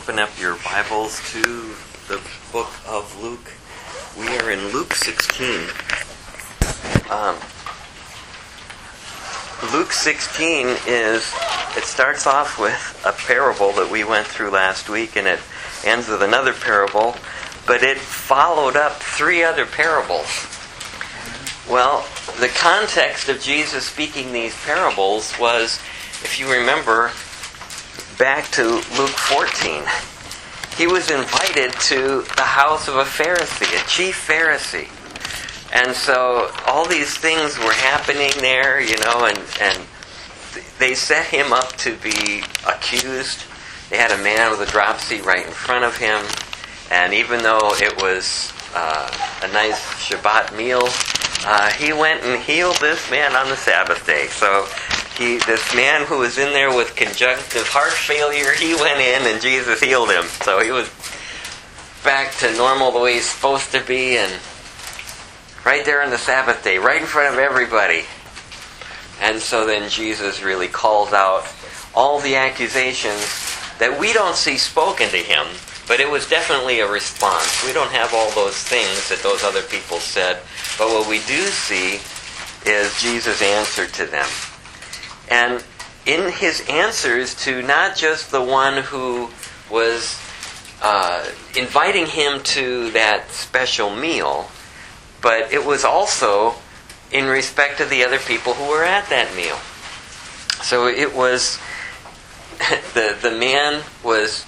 open up your Bibles to the book of Luke. We are in Luke 16. Luke 16 it starts off with a parable that we went through last week, and it ends with another parable, but it followed up three other parables. Well, the context of Jesus speaking these parables was, if you remember, back to Luke 14. He was invited to the house of a Pharisee, a chief Pharisee. And so all these things were happening there, and they set him up to be accused. They had a man with a dropsy right in front of him. And even though it was a nice Shabbat meal, he went and healed this man on the Sabbath day. So this man who was in there with conjunctive heart failure, he went in and Jesus healed him. So he was back to normal the way he's supposed to be, and right there on the Sabbath day, right in front of everybody. And so then Jesus really calls out all the accusations that we don't see spoken to him, but it was definitely a response. We don't have all those things that those other people said, but what we do see is Jesus answered to them. And in his answers to not just the one who was inviting him to that special meal, but it was also in respect to the other people who were at that meal. So it was, the man was,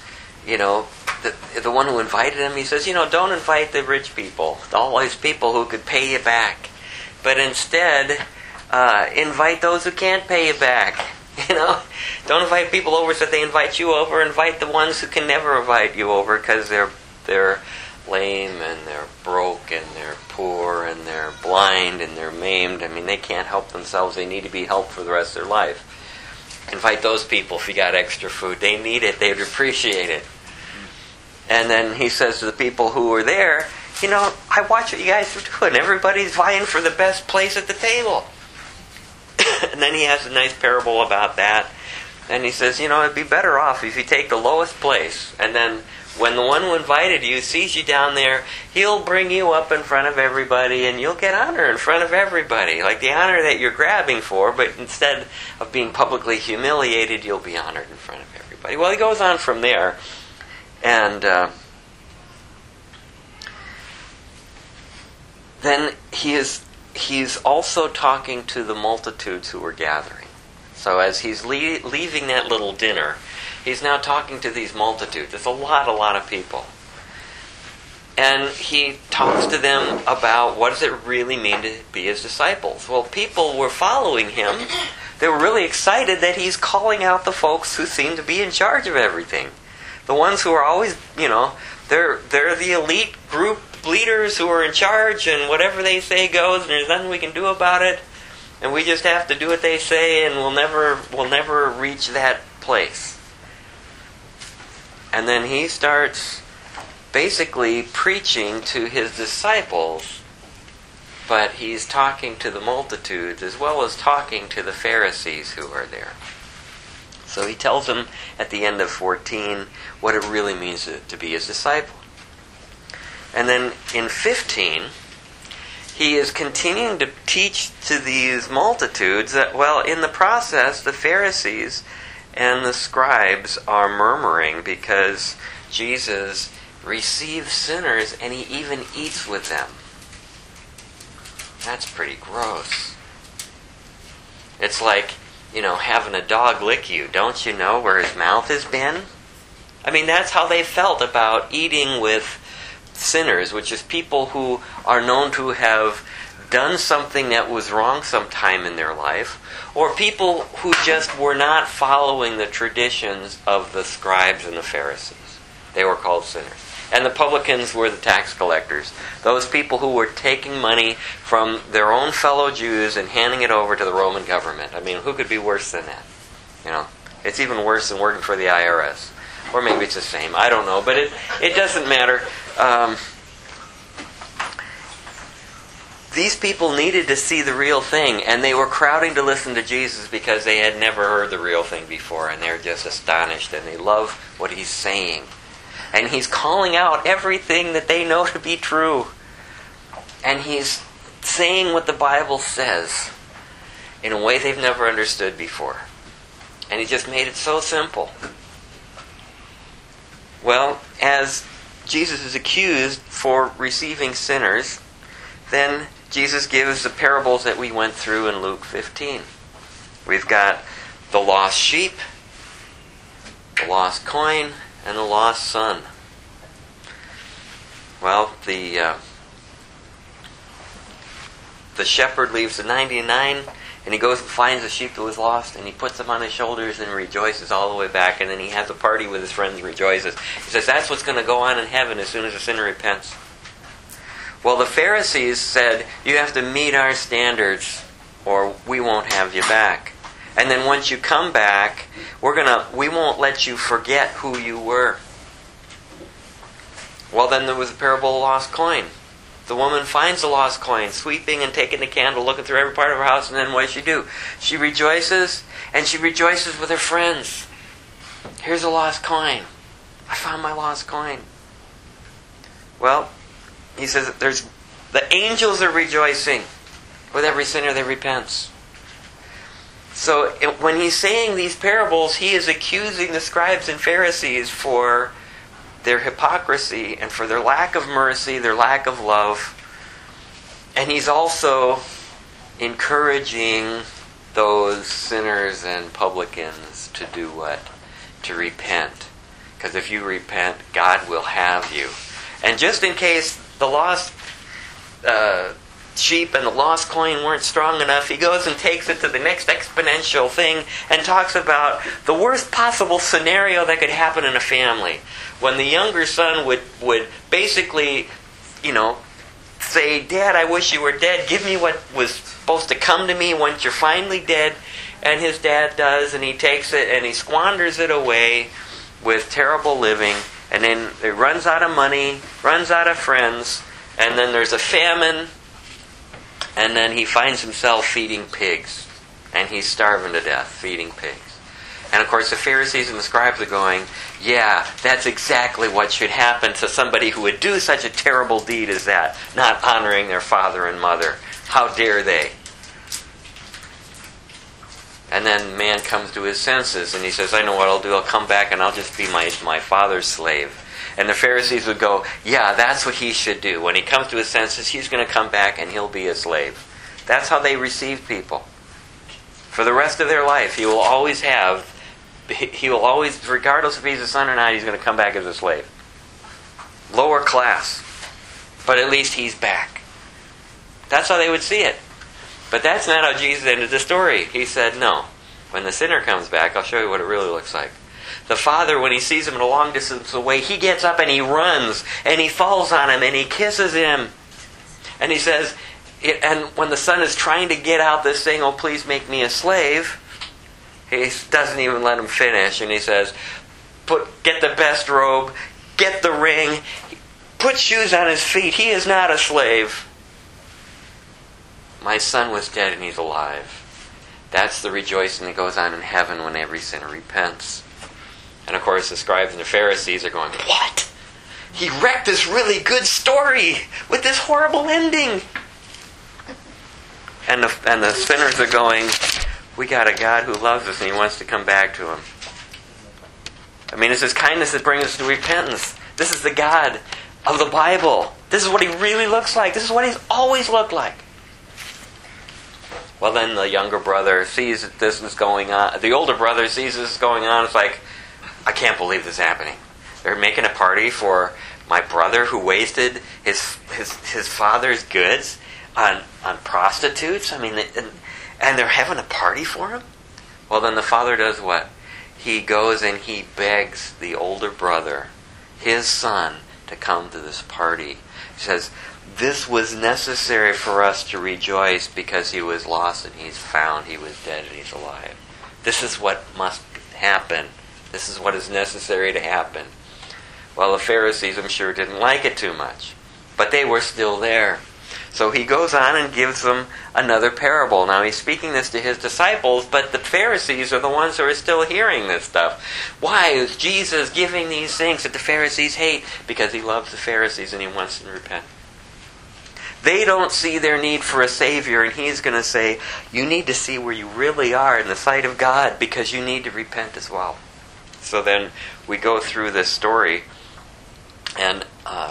the one who invited him, he says, don't invite the rich people, all these people who could pay you back, but instead invite those who can't pay you back. Don't invite people over so they invite you over. Invite the ones who can never invite you over because they're lame and they're broke and they're poor and they're blind and they're maimed. I mean, they can't help themselves. They need to be helped for the rest of their life. Invite those people if you got extra food. They need it. They'd appreciate it. And then he says to the people who were there, I watch what you guys are doing. Everybody's vying for the best place at the table. And then he has a nice parable about that. And he says, it'd be better off if you take the lowest place. And then when the one who invited you sees you down there, he'll bring you up in front of everybody and you'll get honor in front of everybody. Like the honor that you're grabbing for, but instead of being publicly humiliated, you'll be honored in front of everybody. Well, he goes on from there. And then he's also talking to the multitudes who were gathering. So as he's leaving that little dinner, he's now talking to these multitudes. It's a lot of people. And he talks to them about what does it really mean to be his disciples. Well, people were following him. They were really excited that he's calling out the folks who seem to be in charge of everything. The ones who are always, they're the elite group leaders who are in charge, and whatever they say goes, and there's nothing we can do about it, and we just have to do what they say, and we'll never reach that place. And then he starts basically preaching to his disciples, but he's talking to the multitudes as well as talking to the Pharisees who are there. So he tells them at the end of 14 what it really means to be his disciple. And then in 15, he is continuing to teach to these multitudes that, in the process, the Pharisees and the scribes are murmuring because Jesus receives sinners and he even eats with them. That's pretty gross. It's like, having a dog lick you. Don't you know where his mouth has been? I mean, that's how they felt about eating with sinners, which is people who are known to have done something that was wrong sometime in their life, or people who just were not following the traditions of the scribes and the Pharisees. They were called sinners. And the publicans were the tax collectors. Those people who were taking money from their own fellow Jews and handing it over to the Roman government. I mean, who could be worse than that? It's even worse than working for the IRS. Or maybe it's the same. I don't know. But it doesn't matter. These people needed to see the real thing, and they were crowding to listen to Jesus because they had never heard the real thing before, and they're just astonished, and they love what he's saying. And he's calling out everything that they know to be true. And he's saying what the Bible says in a way they've never understood before. And he just made it so simple. Well, as Jesus is accused for receiving sinners, then Jesus gives the parables that we went through in Luke 15. We've got the lost sheep, the lost coin, and the lost son. Well, the shepherd leaves the 99, and he goes and finds the sheep that was lost, and he puts them on his shoulders and rejoices all the way back, and then he has a party with his friends and rejoices. He says that's what's going to go on in heaven as soon as a sinner repents. Well, the Pharisees said, you have to meet our standards or we won't have you back. And then once you come back, we won't let you forget who you were. Well, then there was the parable of the lost coin. The woman finds the lost coin, sweeping and taking the candle, looking through every part of her house, and then what does she do? She rejoices, and she rejoices with her friends. Here's a lost coin. I found my lost coin. Well, he says that the angels are rejoicing with every sinner that repents. So when he's saying these parables, he is accusing the scribes and Pharisees for their hypocrisy and for their lack of mercy, their lack of love. And he's also encouraging those sinners and publicans to do what? To repent. Because if you repent, God will have you. And just in case the lost sheep and the lost coin weren't strong enough, he goes and takes it to the next exponential thing and talks about the worst possible scenario that could happen in a family. When the younger son would basically, say, Dad, I wish you were dead. Give me what was supposed to come to me once you're finally dead. And his dad does, and he takes it and he squanders it away with terrible living. And then it runs out of money, runs out of friends, and then there's a famine, and then he finds himself feeding pigs. And he's starving to death, feeding pigs. And of course the Pharisees and the scribes are going, yeah, that's exactly what should happen to somebody who would do such a terrible deed as that, not honoring their father and mother. How dare they? And then man comes to his senses and he says, I know what I'll do. I'll come back and I'll just be my father's slave. And the Pharisees would go, yeah, that's what he should do. When he comes to his senses, he's going to come back and he'll be a slave. That's how they receive people. For the rest of their life, he will always, regardless if he's a son or not, he's going to come back as a slave. Lower class. But at least he's back. That's how they would see it. But that's not how Jesus ended the story. He said, no. When the sinner comes back, I'll show you what it really looks like. The father, when he sees him at a long distance away, he gets up and he runs, and he falls on him, and he kisses him. And he says, and when the son is trying to get out this saying, oh, please make me a slave, he doesn't even let him finish. And he says, get the best robe, get the ring, put shoes on his feet. He is not a slave. My son was dead and he's alive. That's the rejoicing that goes on in heaven when every sinner repents. And of course the scribes and the Pharisees are going, what? He wrecked this really good story with this horrible ending. And the sinners are going, we got a God who loves us and he wants to come back to him. I mean, it's his kindness that brings us to repentance. This is the God of the Bible. This is what he really looks like. This is what he's always looked like. Well, then the younger brother sees that this is going on. The older brother sees this is going on. It's like, I can't believe this is happening. They're making a party for my brother who wasted his father's goods on prostitutes. I mean, and they're having a party for him? Well, then the father does what? He goes and he begs the older brother, his son, to come to this party. He says, this was necessary for us to rejoice because he was lost and he's found. He was dead and he's alive. This is what must happen. This is what is necessary to happen. Well, the Pharisees, I'm sure, didn't like it too much. But they were still there. So he goes on and gives them another parable. Now he's speaking this to his disciples, but the Pharisees are the ones who are still hearing this stuff. Why is Jesus giving these things that the Pharisees hate? Because he loves the Pharisees and he wants them to repent. They don't see their need for a Savior, and he's going to say, you need to see where you really are in the sight of God, because you need to repent as well. So then we go through this story, and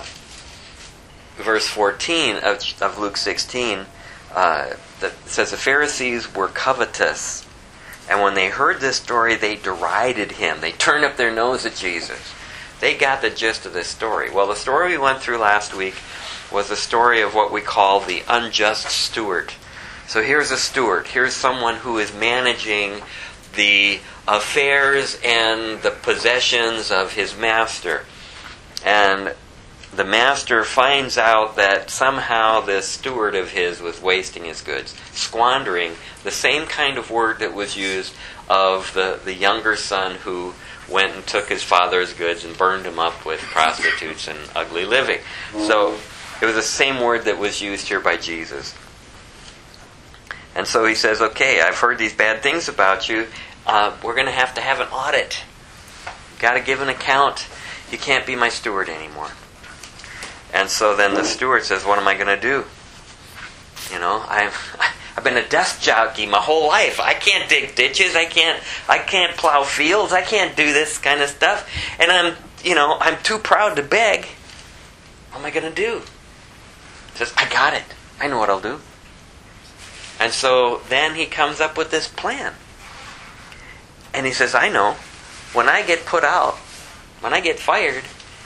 verse 14 of Luke 16 that says, the Pharisees were covetous, and when they heard this story, they derided him. They turned up their nose at Jesus. They got the gist of this story. Well, the story we went through last week was the story of what we call the unjust steward. So here's a steward. Here's someone who is managing the affairs and the possessions of his master. And the master finds out that somehow this steward of his was wasting his goods, squandering the same kind of word that was used of the younger son who went and took his father's goods and burned them up with prostitutes and ugly living. So it was the same word that was used here by Jesus. And so he says, okay, I've heard these bad things about you. We're going to have an audit. You've got to give an account. You can't be my steward anymore. And so then the steward says, what am I going to do? You know, I've been a desk jockey my whole life. I can't dig ditches. I can't plow fields. I can't do this kind of stuff. And I'm too proud to beg. What am I going to do? He says, I got it. I know what I'll do. And so then he comes up with this plan. And he says, I know. When I get put out, when I get fired,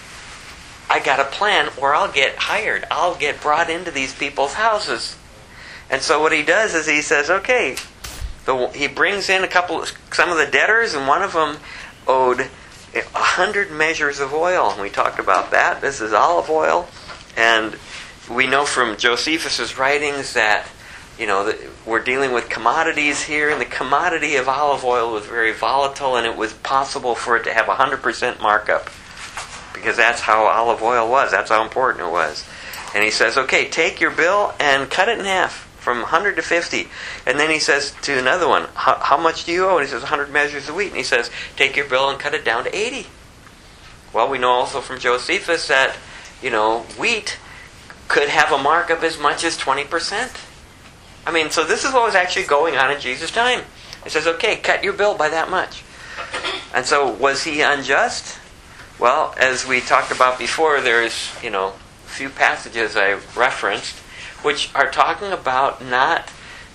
I got a plan where I'll get hired. I'll get brought into these people's houses. And so what he does is he says, okay, he brings in some of the debtors, and one of them owed 100 measures of oil. And we talked about that. This is olive oil. And we know from Josephus' writings that, we're dealing with commodities here, and the commodity of olive oil was very volatile, and it was possible for it to have 100% markup, because that's how olive oil was. That's how important it was. And he says, okay, take your bill and cut it in half, from 100 to 50. And then he says to another one, how much do you owe? And he says, 100 measures of wheat. And he says, take your bill and cut it down to 80. Well, we know also from Josephus that, wheat could have a markup as much as 20%. So this is what was actually going on in Jesus' time. He says, okay, cut your bill by that much. And so was he unjust? Well, as we talked about before, there's, a few passages I referenced which are talking about not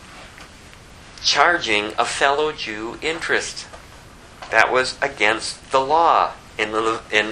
charging a fellow Jew interest. That was against the law in the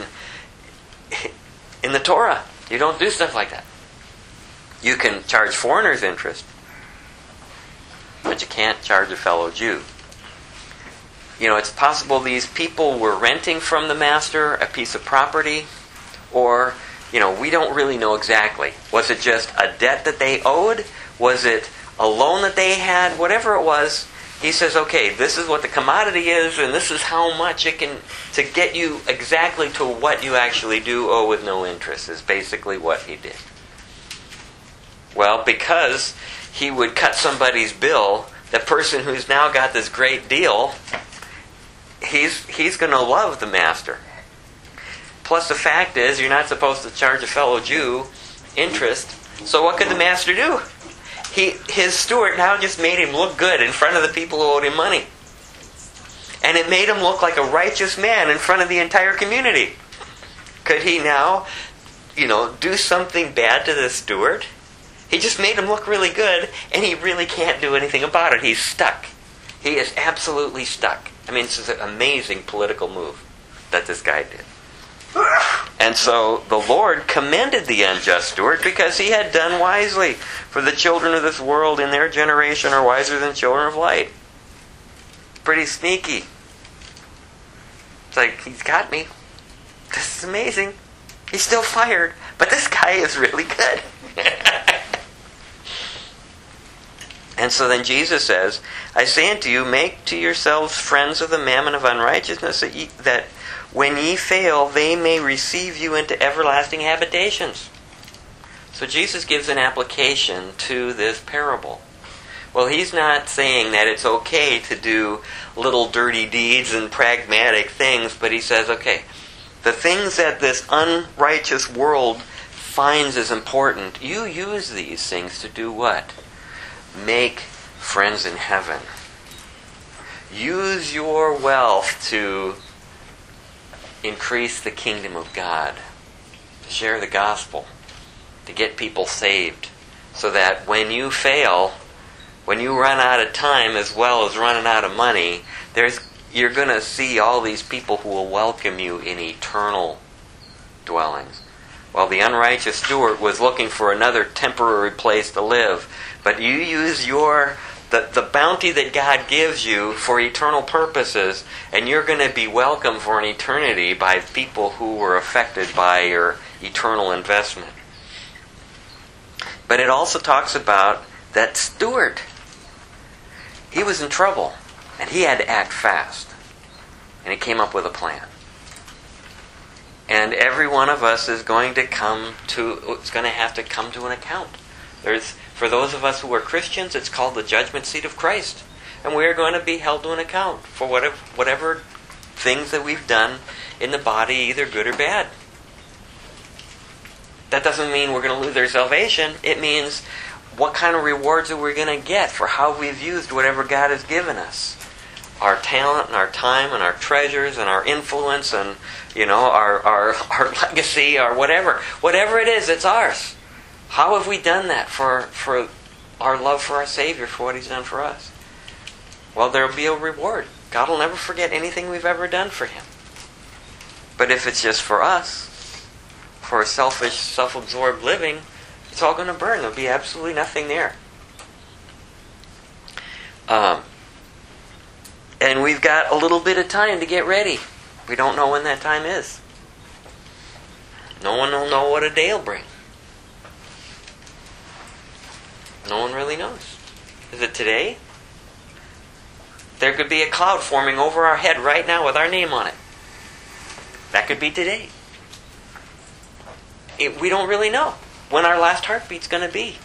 Torah. You don't do stuff like that. You can charge foreigners interest, but you can't charge a fellow Jew. It's possible these people were renting from the master a piece of property, or, we don't really know exactly. Was it just a debt that they owed? Was it a loan that they had? Whatever it was, he says, okay, this is what the commodity is, and this is how much it can, to get you exactly to what you actually do owe with no interest, is basically what he did. Well, because he would cut somebody's bill, the person who's now got this great deal, he's going to love the master. Plus the fact is, you're not supposed to charge a fellow Jew interest. So what could the master do? His steward now just made him look good in front of the people who owed him money. And it made him look like a righteous man in front of the entire community. Could he now, do something bad to the steward? He just made him look really good, and he really can't do anything about it. He's stuck. He is absolutely stuck. This is an amazing political move that this guy did. And so the Lord commended the unjust steward because he had done wisely. For the children of this world in their generation are wiser than children of light. Pretty sneaky. It's like, he's got me. This is amazing. He's still fired, but this guy is really good. And so then Jesus says, I say unto you, make to yourselves friends of the mammon of unrighteousness, that when ye fail, they may receive you into everlasting habitations. So Jesus gives an application to this parable. Well, he's not saying that it's okay to do little dirty deeds and pragmatic things, but he says, okay, the things that this unrighteous world finds as important, you use these things to do what? Make friends in heaven. Use your wealth to increase the kingdom of God, to share the gospel, to get people saved, so that when you fail, when you run out of time as well as running out of money, you're going to see all these people who will welcome you in eternal dwellings. Well, the unrighteous steward was looking for another temporary place to live, but you use the bounty that God gives you for eternal purposes, and you're going to be welcomed for an eternity by people who were affected by your eternal investment. But it also talks about that steward. He was in trouble, and he had to act fast. And he came up with a plan. And every one of us is going to have to come to an account. For those of us who are Christians, it's called the judgment seat of Christ. And we are going to be held to an account for whatever things that we've done in the body, either good or bad. That doesn't mean we're going to lose our salvation. It means what kind of rewards are we going to get for how we've used whatever God has given us. Our talent and our time and our treasures and our influence and, our legacy or whatever. Whatever it is, it's ours. How have we done that for our love for our Savior, for what He's done for us? Well, there will be a reward. God will never forget anything we've ever done for Him. But if it's just for us, for a selfish, self-absorbed living, it's all going to burn. There'll be absolutely nothing there. And we've got a little bit of time to get ready. We don't know when that time is. No one will know what a day will bring. No one really knows. Is it today? There could be a cloud forming over our head right now with our name on it. That could be today. We don't really know when our last heartbeat's going to be.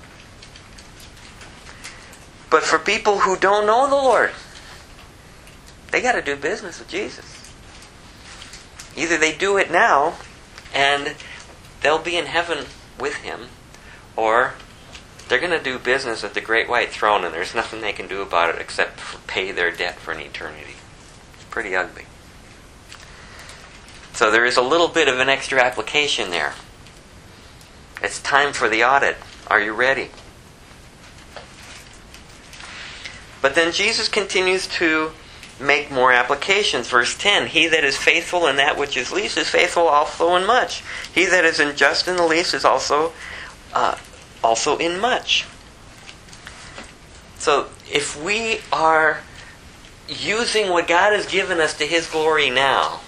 But for people who don't know the Lord, they got to do business with Jesus. Either they do it now and they'll be in heaven with Him, or they're going to do business at the great white throne and there's nothing they can do about it except pay their debt for an eternity. It's pretty ugly. So there is a little bit of an extra application there. It's time for the audit. Are you ready? But then Jesus continues to make more applications. Verse 10, He that is faithful in that which is least is faithful also in much. He that is unjust in the least is also in much. So if we are using what God has given us to His glory now,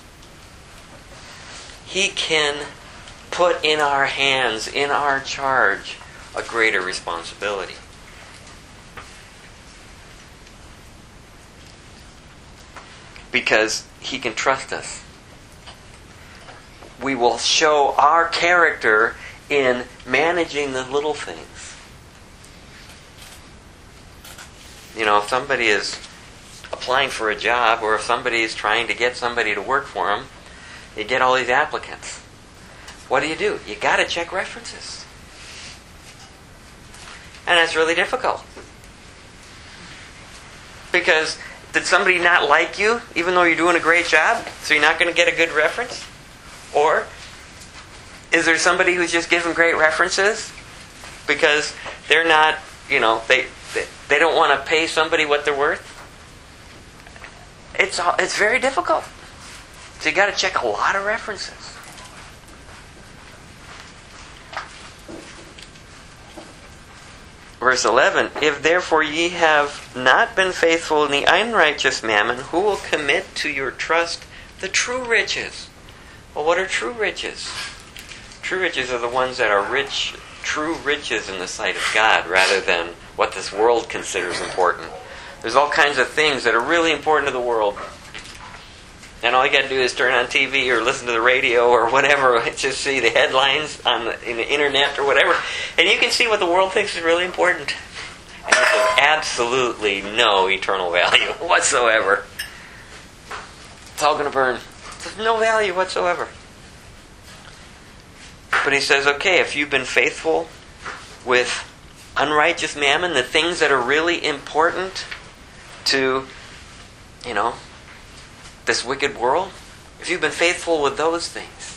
He can put in our hands, in our charge, a greater responsibility. Because He can trust us. We will show our character in managing the little things. If somebody is applying for a job, or if somebody is trying to get somebody to work for them, you get all these applicants. What do? You got to check references. And that's really difficult. Because did somebody not like you, even though you're doing a great job, so you're not going to get a good reference? Or is there somebody who's just giving great references because they're not, they don't want to pay somebody what they're worth? It's very difficult. So you got to check a lot of references. Verse 11, If therefore ye have not been faithful in the unrighteous mammon, who will commit to your trust the true riches? Well, what are true riches? True riches are the ones that are rich, true riches in the sight of God, rather than what this world considers important. There's all kinds of things that are really important to the world. And all you got to do is turn on TV or listen to the radio or whatever, just see the headlines in the internet or whatever, and you can see what the world thinks is really important. And it has absolutely no eternal value whatsoever. It's all going to burn. There's no value whatsoever. But he says, okay, if you've been faithful with unrighteous mammon, the things that are really important to, this wicked world, if you've been faithful with those things,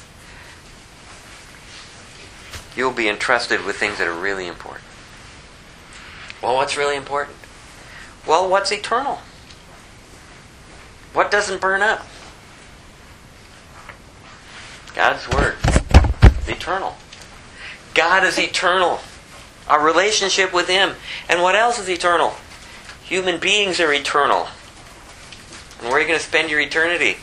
you'll be entrusted with things that are really important. Well, what's really important? Well, what's eternal? What doesn't burn up? God's Word. It's eternal. God is eternal. Our relationship with Him. And what else is eternal? Human beings are eternal. And where are you going to spend your eternity?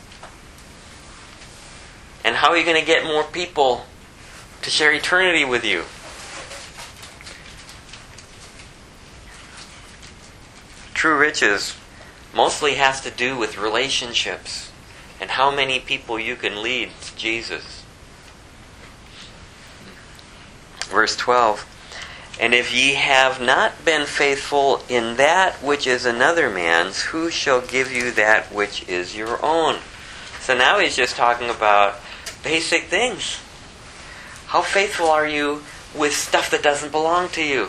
And how are you going to get more people to share eternity with you? True riches mostly has to do with relationships and how many people you can lead to Jesus. Verse 12, and if ye have not been faithful in that which is another man's, who shall give you that which is your own? So now he's just talking about basic things. How faithful are you with stuff that doesn't belong to you?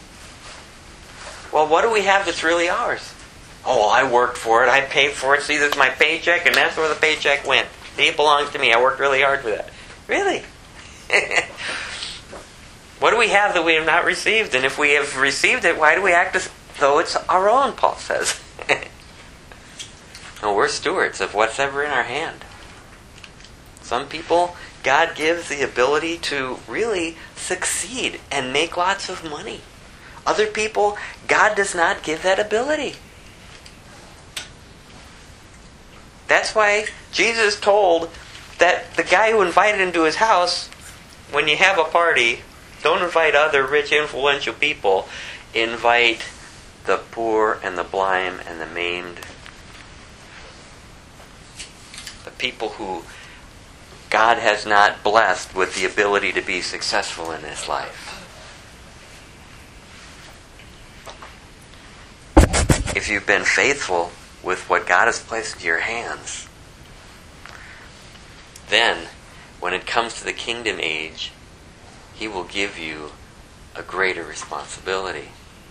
Well, what do we have that's really ours? Oh, well, I worked for it. I paid for it. See, this is my paycheck, and that's where the paycheck went. It belongs to me. I worked really hard for that. Really? What do we have that we have not received? And if we have received it, why do we act as though it's our own, Paul says? No, we're stewards of what's ever in our hand. Some people, God gives the ability to really succeed and make lots of money. Other people, God does not give that ability. That's why Jesus told that the guy who invited him to his house, when you have a party, don't invite other rich, influential people. Invite the poor and the blind and the maimed. The people who God has not blessed with the ability to be successful in this life. If you've been faithful with what God has placed in your hands, then when it comes to the kingdom age, He will give you a greater responsibility.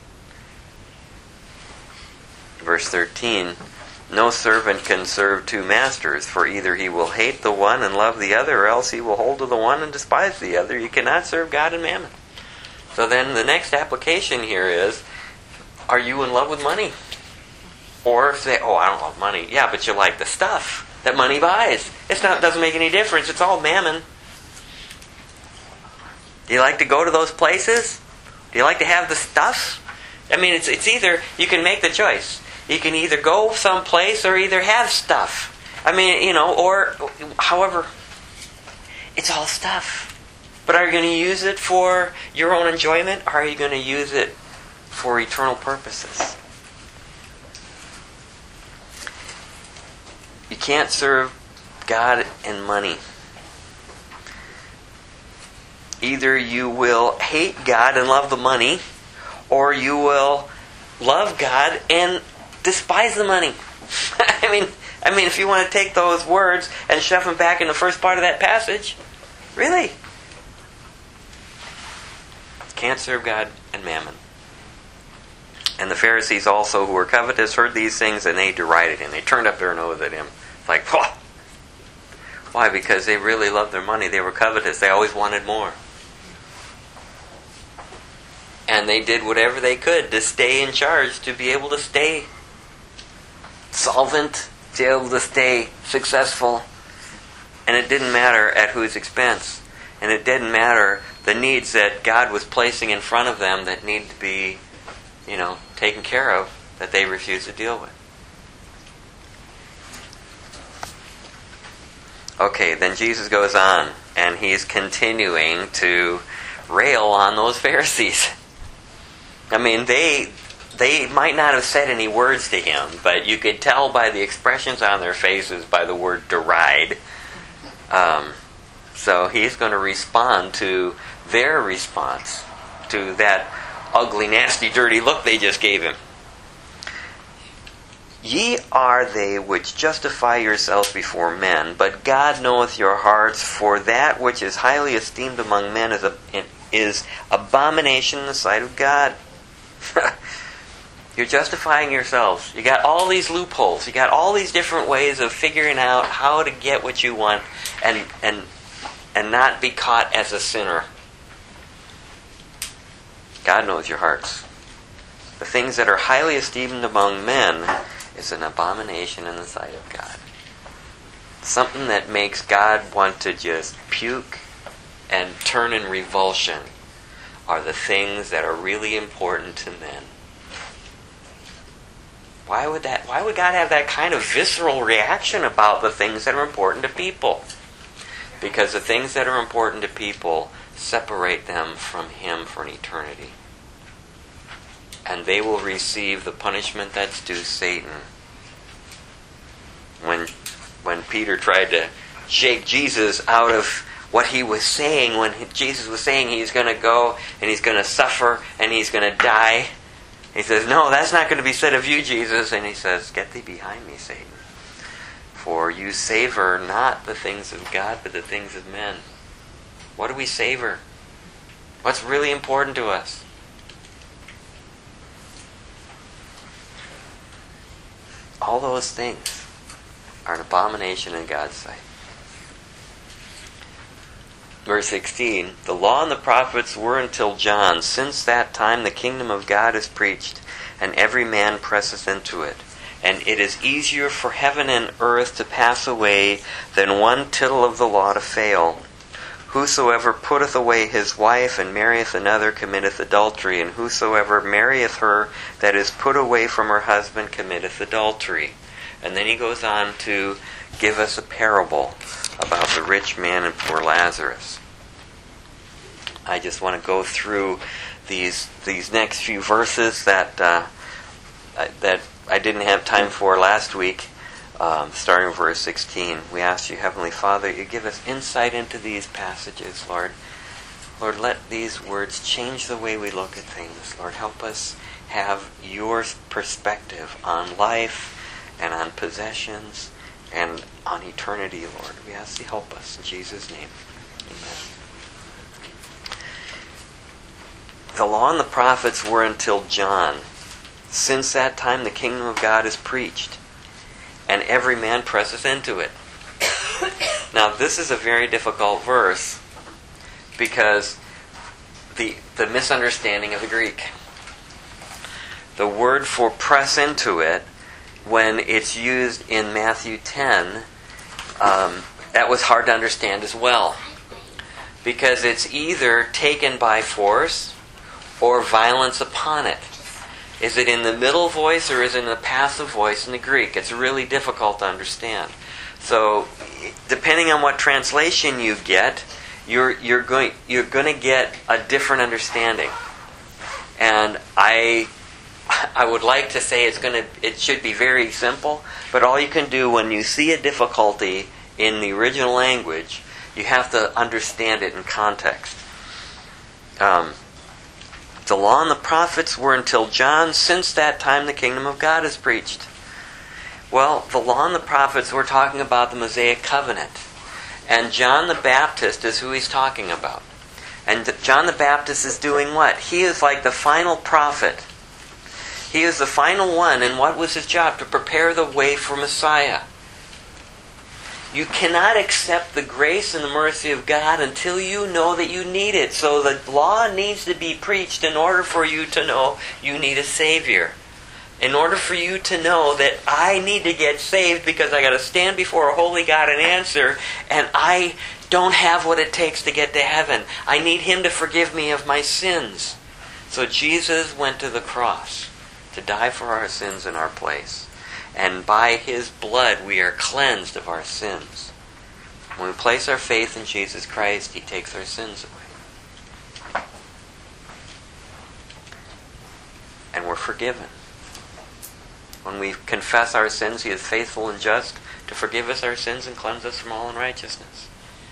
Verse 13, no servant can serve two masters, for either he will hate the one and love the other, or else he will hold to the one and despise the other. You cannot serve God and mammon. So then the next application here is, are you in love with money? Or say, oh, I don't love money. Yeah, but you like the stuff that money buys. It doesn't make any difference. It's all mammon. Do you like to go to those places? Do you like to have the stuff? I mean, it's either, you can make the choice. You can either go someplace or either have stuff. I mean, or however, it's all stuff. But are you going to use it for your own enjoyment, or are you going to use it for eternal purposes? You can't serve God and money. Either you will hate God and love the money, or you will love God and despise the money. I mean, if you want to take those words and shove them back in the first part of that passage, really, can't serve God and mammon. And the Pharisees also, who were covetous, heard these things, and they derided him. They turned up their nose at him. It's like, oh. Why? Because they really loved their money. They were covetous. They always wanted more. And they did whatever they could to stay in charge, to be able to stay solvent, to be able to stay successful. And it didn't matter at whose expense. And it didn't matter the needs that God was placing in front of them that need to be, taken care of, that they refused to deal with. Okay, then Jesus goes on, and he's continuing to rail on those Pharisees. I mean, they might not have said any words to him, but you could tell by the expressions on their faces, by the word deride. So he's going to respond to their response to that ugly, nasty, dirty look they just gave him. Ye are they which justify yourselves before men, but God knoweth your hearts, for that which is highly esteemed among men is abomination in the sight of God. You're justifying yourselves. You got all these loopholes. You got all these different ways of figuring out how to get what you want and not be caught as a sinner. God knows your hearts. The things that are highly esteemed among men is an abomination in the sight of God. Something that makes God want to just puke and turn in revulsion are the things that are really important to men. Why would God have that kind of visceral reaction about the things that are important to people? Because the things that are important to people separate them from Him for an eternity. And they will receive the punishment that's due Satan. When Peter tried to shake Jesus out of what he was saying, when Jesus was saying he's going to go and he's going to suffer and he's going to die, he says, "No, that's not going to be said of you, Jesus." And he says, "Get thee behind me, Satan. For you savor not the things of God, but the things of men." What do we savor? What's really important to us? All those things are an abomination in God's sight. Verse 16, the law and the prophets were until John. Since that time the kingdom of God is preached, and every man presseth into it. And it is easier for heaven and earth to pass away than one tittle of the law to fail. Whosoever putteth away his wife and marrieth another committeth adultery, and whosoever marrieth her that is put away from her husband committeth adultery. And then he goes on to give us a parable about the rich man and poor Lazarus. I just want to go through these next few verses that I didn't have time for last week. Starting with verse 16, we ask you, Heavenly Father, you give us insight into these passages, Lord. Lord, let these words change the way we look at things. Lord, help us have your perspective on life and on possessions and on eternity, Lord. We ask you help us in Jesus' name. Amen. The law and the prophets were until John. Since that time the kingdom of God is preached, and every man presseth into it. Now this is a very difficult verse because the misunderstanding of the Greek. The word for press into it, when it's used in Matthew 10, that was hard to understand as well. Because it's either taken by force or violence upon it. Is it in the middle voice or is it in the passive voice in the Greek? It's really difficult to understand. So, depending on what translation you get, you're going to get a different understanding. And I would like to say it should be very simple, but all you can do when you see a difficulty in the original language, you have to understand it in context. The law and the prophets were until John. Since that time the kingdom of God is preached. Well, the law and the prophets, we're talking about the Mosaic covenant. And John the Baptist is who he's talking about. And John the Baptist is doing what? He is like the final prophet. He is the final one, and what was his job? To prepare the way for Messiah. You cannot accept the grace and the mercy of God until you know that you need it. So the law needs to be preached in order for you to know you need a Savior. In order for you to know that I need to get saved because I got to stand before a holy God and answer, and I don't have what it takes to get to heaven. I need Him to forgive me of my sins. So Jesus went to the cross to die for our sins in our place. And by His blood we are cleansed of our sins. When we place our faith in Jesus Christ, He takes our sins away. And we're forgiven. When we confess our sins, He is faithful and just to forgive us our sins and cleanse us from all unrighteousness.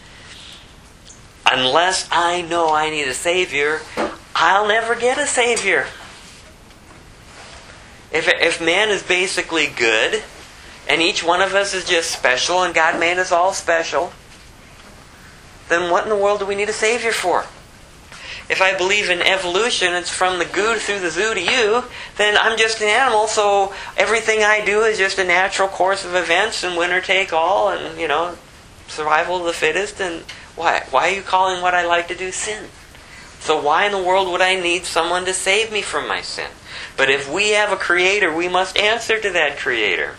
Unless I know I need a Savior, I'll never get a Savior. If man is basically good, and each one of us is just special, and God made us all special, then what in the world do we need a Savior for? If I believe in evolution, it's from the goo through the zoo to you, then I'm just an animal, so everything I do is just a natural course of events, and winner take all, and, survival of the fittest, and why? Why are you calling what I like to do sin? So why in the world would I need someone to save me from my sin? But if we have a Creator, we must answer to that Creator.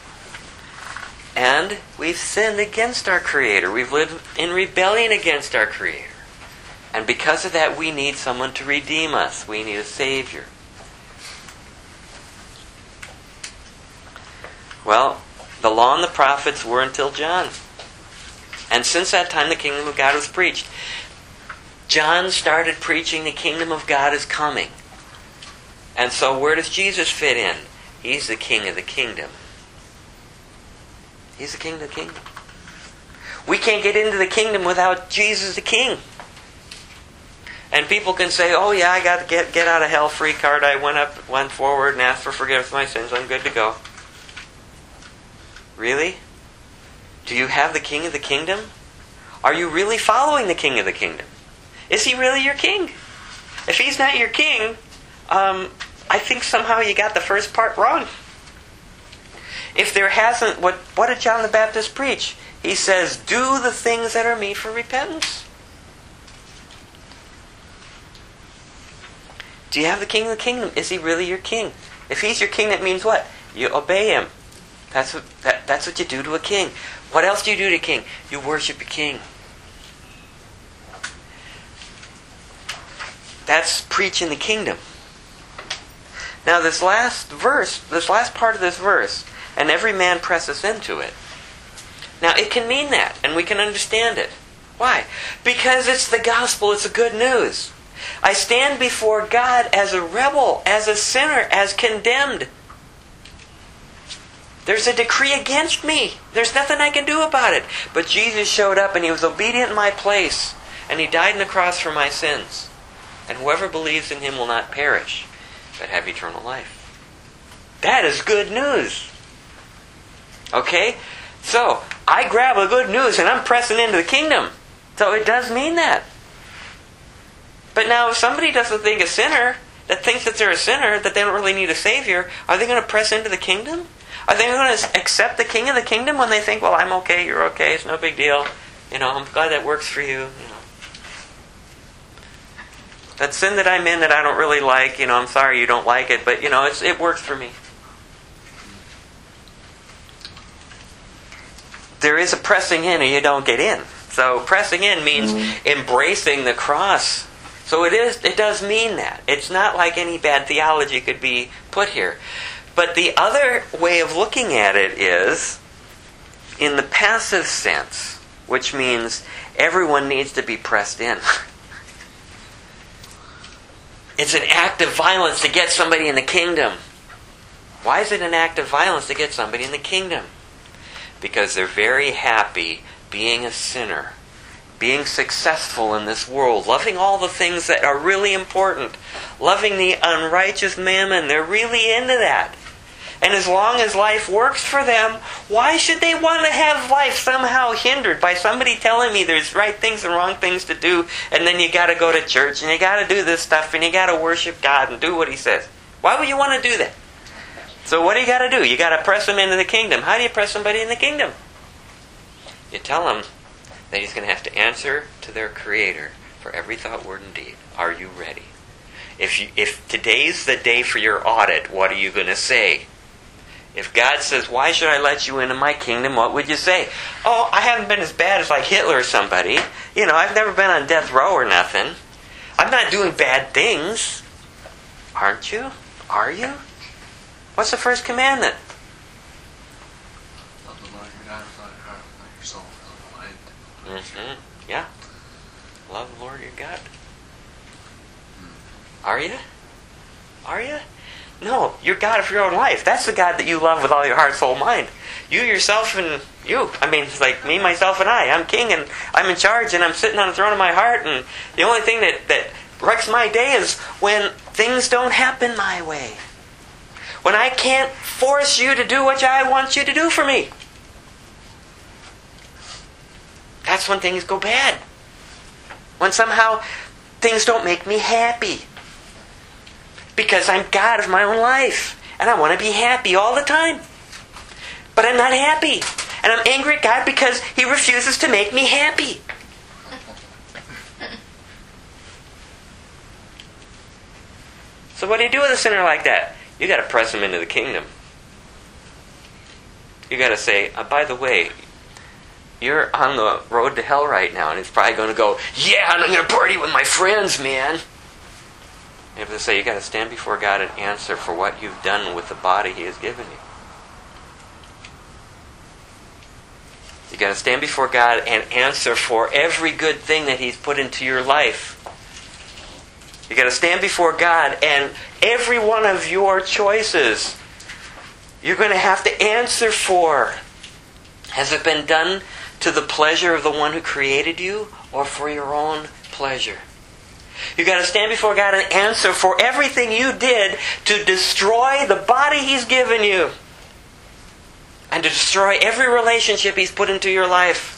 And we've sinned against our Creator. We've lived in rebellion against our Creator. And because of that, we need someone to redeem us. We need a Savior. Well, the law and the prophets were until John. And since that time, the kingdom of God was preached. John started preaching the kingdom of God is coming. And so where does Jesus fit in? He's the king of the kingdom. He's the king of the kingdom. We can't get into the kingdom without Jesus the king. And people can say, oh yeah, I got the get out of hell free card. I went forward and asked for forgiveness of my sins. I'm good to go. Really? Do you have the king of the kingdom? Are you really following the king of the kingdom? Is he really your king? If he's not your king, I think somehow you got the first part wrong. If there hasn't, what did John the Baptist preach? He says, do the things that are meet for repentance. Do you have the king of the kingdom? Is he really your king? If he's your king, that means what? You obey him. That's what you do to a king. What else do you do to a king? You worship a king. That's preaching the kingdom. Now this last part of this verse, and every man presses into it. Now it can mean that, and we can understand it. Why? Because it's the gospel, it's the good news. I stand before God as a rebel, as a sinner, as condemned. There's a decree against me. There's nothing I can do about it. But Jesus showed up and He was obedient in my place. And He died on the cross for my sins. And whoever believes in Him will not perish, but have eternal life. That is good news. Okay? So, I grab the good news and I'm pressing into the kingdom. So it does mean that. But now if somebody doesn't think a sinner, that thinks that they're a sinner, that they don't really need a Savior, are they going to press into the kingdom? Are they going to accept the king of the kingdom when they think, well, I'm okay, you're okay, it's no big deal. I'm glad that works for you. That sin that I'm in that I don't really like, I'm sorry you don't like it, but, it works for me. There is a pressing in and you don't get in. So pressing in means embracing the cross. So it does mean that. It's not like any bad theology could be put here. But the other way of looking at it is in the passive sense, which means everyone needs to be pressed in. It's an act of violence to get somebody in the kingdom. Why is it an act of violence to get somebody in the kingdom? Because they're very happy being a sinner, being successful in this world, loving all the things that are really important, loving the unrighteous mammon. They're really into that. And as long as life works for them, why should they want to have life somehow hindered by somebody telling me there's right things and wrong things to do, and then you got to go to church, and you got to do this stuff, and you got to worship God and do what He says? Why would you want to do that? So what do you got to do? You got to press them into the kingdom. How do you press somebody in the kingdom? You tell them that He's going to have to answer to their Creator for every thought, word, and deed. Are you ready? If today's the day for your audit, what are you going to say? If God says, why should I let you into my kingdom, what would you say? Oh, I haven't been as bad as like Hitler or somebody. I've never been on death row or nothing. I'm not doing bad things. Aren't you? Are you? What's the first commandment? Love the Lord your God with all your heart, with all your soul, with all your mind. Yeah. Love the Lord your God. Are you? Are you? No, you're God of your own life. That's the God that you love with all your heart, soul, mind. You, yourself, and you. I mean, it's like me, myself, and I. I'm king, and I'm in charge, and I'm sitting on the throne of my heart, and the only thing that wrecks my day is when things don't happen my way. When I can't force you to do what I want you to do for me. That's when things go bad. When somehow things don't make me happy. Because I'm God of my own life. And I want to be happy all the time. But I'm not happy. And I'm angry at God because He refuses to make me happy. So what do you do with a sinner like that? You got to press him into the kingdom. You got to say, by the way, you're on the road to hell right now. And he's probably going to go, yeah, and I'm going to party with my friends, man. You have to say, you got to stand before God and answer for what you've done with the body He has given you. You got to stand before God and answer for every good thing that He's put into your life. You got to stand before God, and every one of your choices you're going to have to answer for. Has it been done to the pleasure of the one who created you, or for your own pleasure? You got to stand before God and answer for everything you did to destroy the body He's given you, and to destroy every relationship He's put into your life.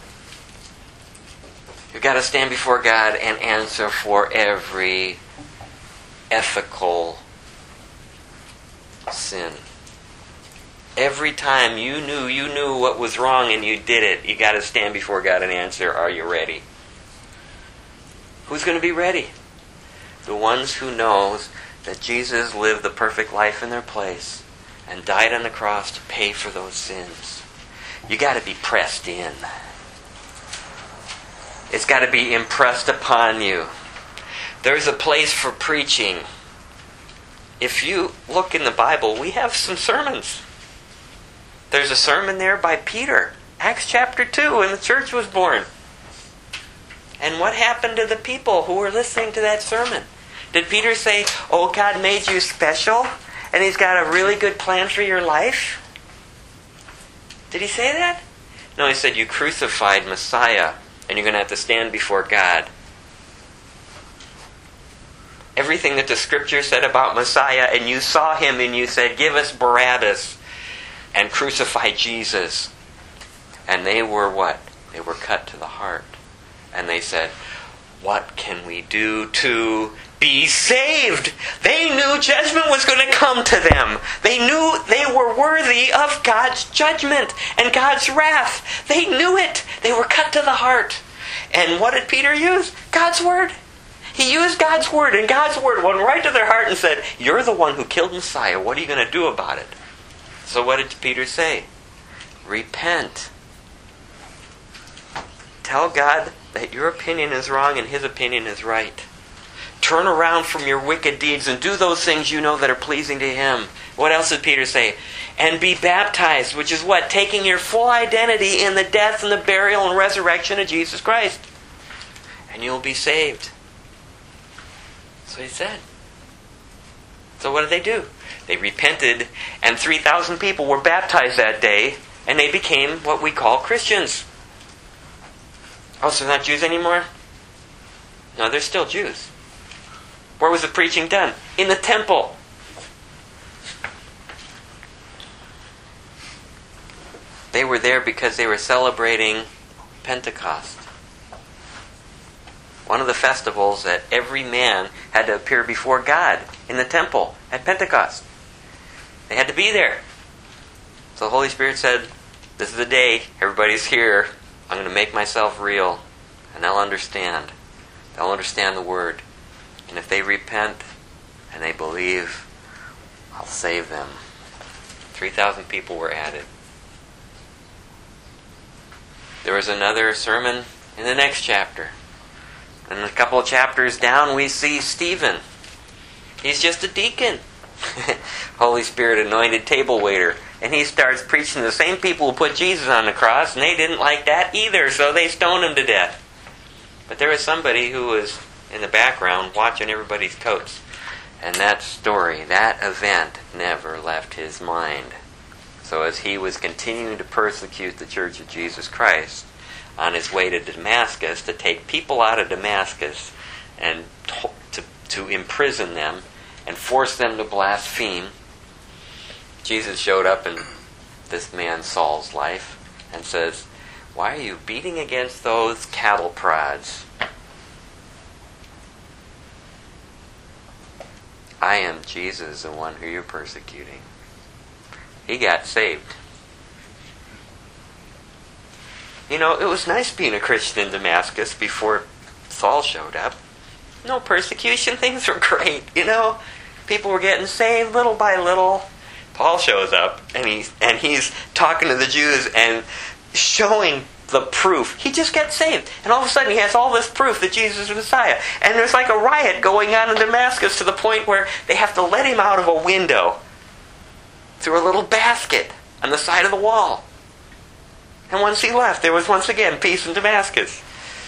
You've got to stand before God and answer for every ethical sin. Every time you knew what was wrong and you did it, you got to stand before God and answer, are you ready? Who's going to be ready? The ones who knows that Jesus lived the perfect life in their place and died on the cross to pay for those sins. You got to be pressed in. It's got to be impressed upon you. There's a place for preaching. If you look in the Bible, we have some sermons. There's a sermon there by Peter, Acts chapter 2, when the church was born. And what happened to the people who were listening to that sermon? Did Peter say, oh, God made you special, and He's got a really good plan for your life? Did he say that? No, he said, you crucified Messiah, and you're going to have to stand before God. Everything that the Scripture said about Messiah, and you saw Him and you said, give us Barabbas, and crucify Jesus. And they were what? They were cut to the heart. And they said, what can we do to be saved? They knew judgment was going to come to them. They knew they were worthy of God's judgment and God's wrath. They knew it. They were cut to the heart. And what did Peter use? God's Word. He used God's Word, and God's Word went right to their heart and said, you're the one who killed Messiah. What are you going to do about it? So what did Peter say? Repent. Tell God that your opinion is wrong and His opinion is right. Turn around from your wicked deeds and do those things you know that are pleasing to Him. What else did Peter say? And be baptized, which is what? Taking your full identity in the death and the burial and resurrection of Jesus Christ. And you'll be saved. That's what he said. So what did they do? They repented, and 3,000 people were baptized that day, and they became what we call Christians. Oh, so they're not Jews anymore? No, they're still Jews. Where was the preaching done? In the temple. They were there because they were celebrating Pentecost. One of the festivals that every man had to appear before God in the temple at Pentecost. They had to be there. So the Holy Spirit said, this is the day, everybody's here. I'm going to make myself real, and they'll understand. They'll understand the Word. And if they repent and they believe, I'll save them. 3,000 people were added. There was another sermon in the next chapter. And a couple of chapters down, we see Stephen. He's just a deacon. Holy Spirit anointed table waiter. And he starts preaching to the same people who put Jesus on the cross, and they didn't like that either, so they stoned him to death. But there was somebody who was in the background watching everybody's coats. And that story, that event, never left his mind. So as he was continuing to persecute the Church of Jesus Christ on his way to Damascus, to take people out of Damascus and to imprison them and force them to blaspheme, Jesus showed up in this man Saul's life and says, "Why are you beating against those cattle prods? I am Jesus, the one who you're persecuting." He got saved. You know, it was nice being a Christian in Damascus before Saul showed up. No persecution, things were great, you know. People were getting saved little by little. Paul shows up and he's talking to the Jews and showing the proof. He just gets saved. And all of a sudden he has all this proof that Jesus is the Messiah. And there's like a riot going on in Damascus to the point where they have to let him out of a window through a little basket on the side of the wall. And once he left, there was once again peace in Damascus.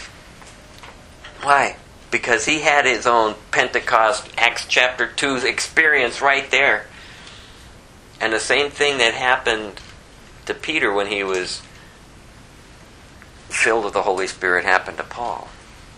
Why? Because he had his own Pentecost, Acts chapter 2 experience right there. And the same thing that happened to Peter when he was filled with the Holy Spirit happened to Paul.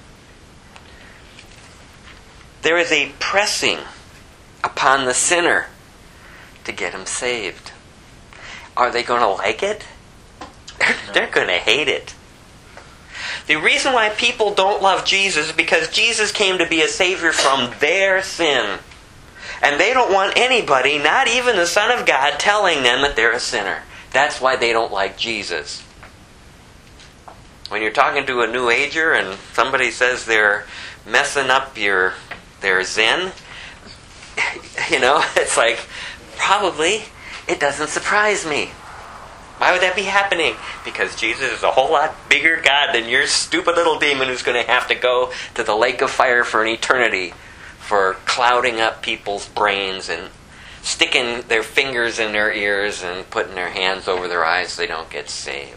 There is a pressing upon the sinner to get him saved. Are they going to like it? They're going to hate it. The reason why people don't love Jesus is because Jesus came to be a Savior from their sin. And they don't want anybody, not even the Son of God, telling them that they're a sinner. That's why they don't like Jesus. When you're talking to a New Ager and somebody says they're messing up their Zen, you know, it's like, probably, it doesn't surprise me. Why would that be happening? Because Jesus is a whole lot bigger God than your stupid little demon who's going to have to go to the lake of fire for an eternity for clouding up people's brains and sticking their fingers in their ears and putting their hands over their eyes so they don't get saved.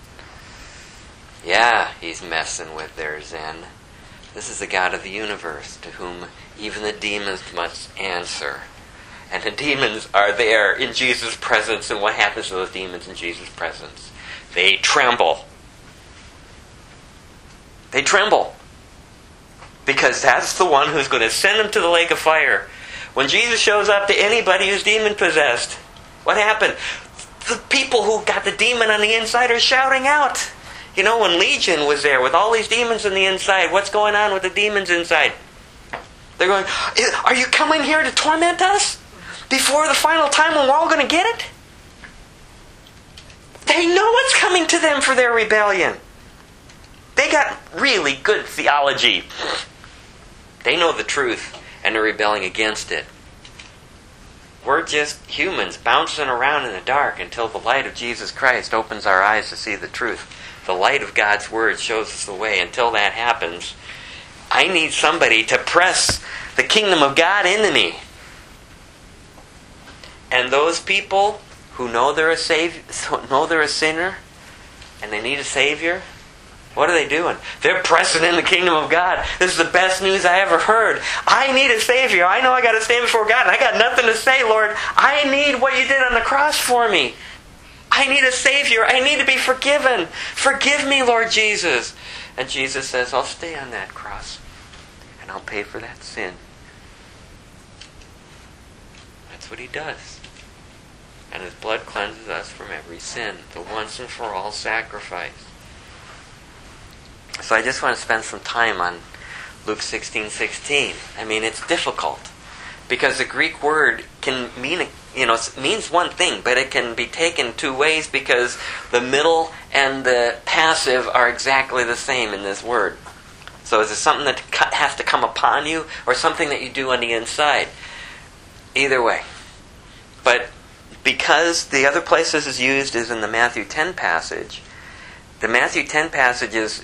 Yeah, he's messing with their Zen. This is the God of the universe to whom even the demons must answer. And the demons are there in Jesus' presence. And what happens to those demons in Jesus' presence? They tremble. They tremble. Because that's the one who's going to send them to the lake of fire. When Jesus shows up to anybody who's demon-possessed, what happened? The people who got the demon on the inside are shouting out. You know, when Legion was there with all these demons on the inside, what's going on with the demons inside? They're going, "Are you coming here to torment us? Before the final time when we're all going to get it?" They know what's coming to them for their rebellion. They got really good theology. They know the truth and they're rebelling against it. We're just humans bouncing around in the dark until the light of Jesus Christ opens our eyes to see the truth. The light of God's Word shows us the way. Until that happens, I need somebody to press the kingdom of God into me. And those people who know they're a sinner, and they need a Savior, what are they doing? They're pressing in the kingdom of God. This is the best news I ever heard. I need a Savior. I know I got to stand before God. I got nothing to say, Lord. I need what you did on the cross for me. I need a Savior. I need to be forgiven. Forgive me, Lord Jesus. And Jesus says, I'll stay on that cross, and I'll pay for that sin. That's what He does. And His blood cleanses us from every sin. The once and for all sacrifice. So I just want to spend some time on Luke 16:16. I mean, it's difficult. Because the Greek word can mean, it means one thing, but it can be taken two ways because the middle and the passive are exactly the same in this word. So is it something that has to come upon you or something that you do on the inside? Either way. But because the other places is used is in the Matthew 10 passage, the Matthew 10 passage is,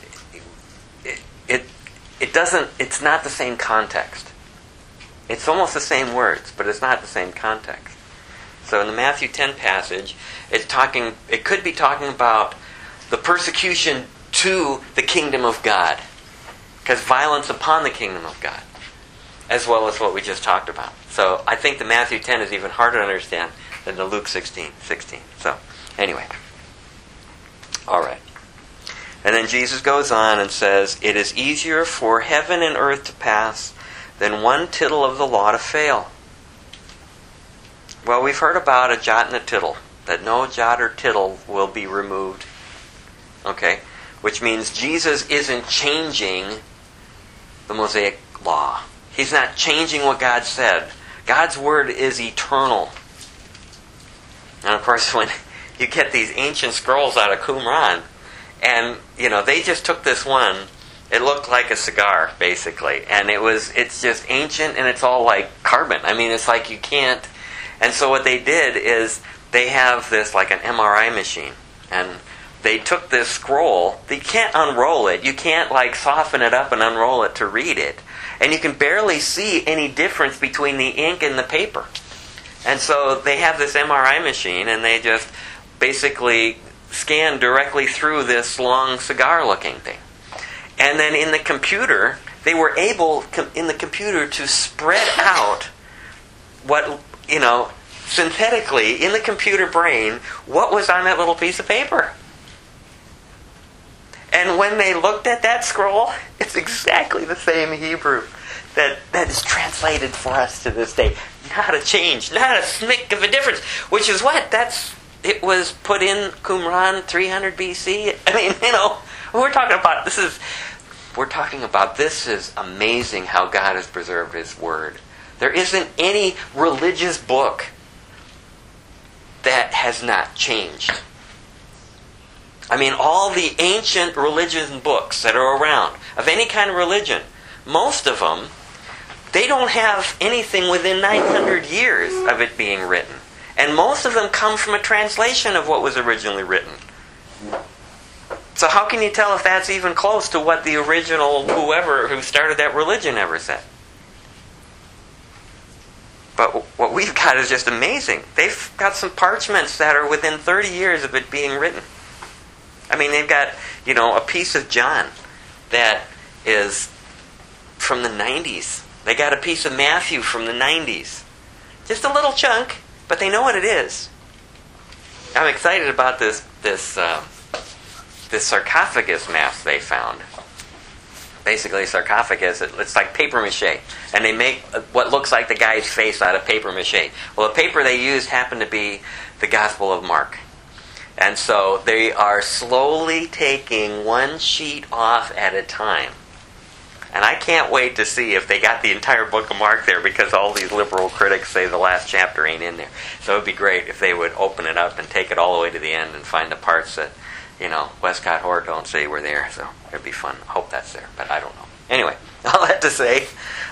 it's not the same context. It's almost the same words, but it's not the same context. So in the Matthew 10 passage, it could be talking about the persecution to the kingdom of God. Because violence upon the kingdom of God. as well as what we just talked about. So I think the Matthew 10 is even harder to understand than the Luke 16:16. So anyway. All right. And then Jesus goes on and says, "It is easier for heaven and earth to pass than one tittle of the law to fail." Well, we've heard about a jot and a tittle, that no jot or tittle will be removed. Okay? Which means Jesus isn't changing the Mosaic law. He's not changing what God said. God's word is eternal. And of course, when you get these ancient scrolls out of Qumran, and, they just took this one. It looked like a cigar, basically. And it's just ancient, and it's all like carbon. I mean, it's like you can't. And so what they did is they have this like an MRI machine. And they took this scroll. You can't unroll it. You can't like soften it up and unroll it to read it. And you can barely see any difference between the ink and the paper. And so they have this MRI machine, and they just basically scan directly through this long cigar-looking thing. And then in the computer, they were able, in the computer, to spread out what, synthetically, in the computer brain, what was on that little piece of paper. And when they looked at that scroll, it's exactly the same Hebrew that is translated for us to this day. Not a change, not a smick of a difference. Which is what? It was put in Qumran 300 BC. I mean, we're talking about this is amazing how God has preserved His Word. There isn't any religious book that has not changed. I mean, all the ancient religion books that are around, of any kind of religion, most of them, they don't have anything within 900 years of it being written. And most of them come from a translation of what was originally written. So how can you tell if that's even close to what the original whoever who started that religion ever said? But what we've got is just amazing. They've got some parchments that are within 30 years of it being written. I mean, they've got, a piece of John that is from the 90s. They got a piece of Matthew from the 90s. Just a little chunk. But they know what it is. I'm excited about this sarcophagus mask they found. Basically, a sarcophagus, it's like paper mache. And they make what looks like the guy's face out of paper mache. Well, the paper they used happened to be the Gospel of Mark. And so they are slowly taking one sheet off at a time. And I can't wait to see if they got the entire book of Mark there, because all these liberal critics say the last chapter ain't in there. So it would be great if they would open it up and take it all the way to the end and find the parts that, Westcott Hort don't say were there. So it'd be fun. I hope that's there, but I don't know. Anyway, all that to say,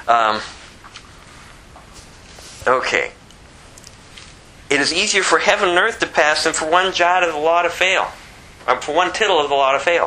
okay. It is easier for heaven and earth to pass than for one jot of the law to fail. Or for one tittle of the law to fail.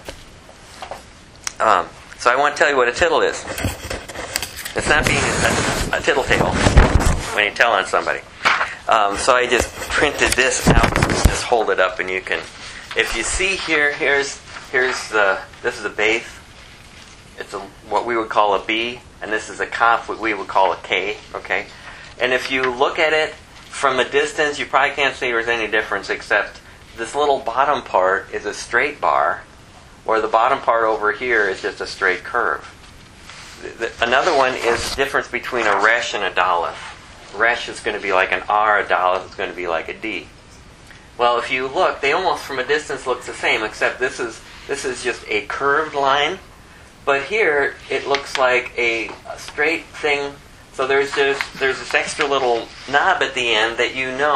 So I want to tell you what a tittle is. It's not being a tittle-tale when you tell on somebody. So I just printed this out. Just hold it up, and you can. If you see here, this is a base. It's what we would call a B, and this is a kaf, what we would call a K. Okay, and if you look at it from a distance, you probably can't see there's any difference, except this little bottom part is a straight bar, or the bottom part over here is just a straight curve. Another one is the difference between a resh and a daleth. Resh is going to be like an R, a daleth is going to be like a D. Well, if you look, they almost from a distance look the same, except this is just a curved line. But here, it looks like a straight thing. So there's this extra little knob at the end that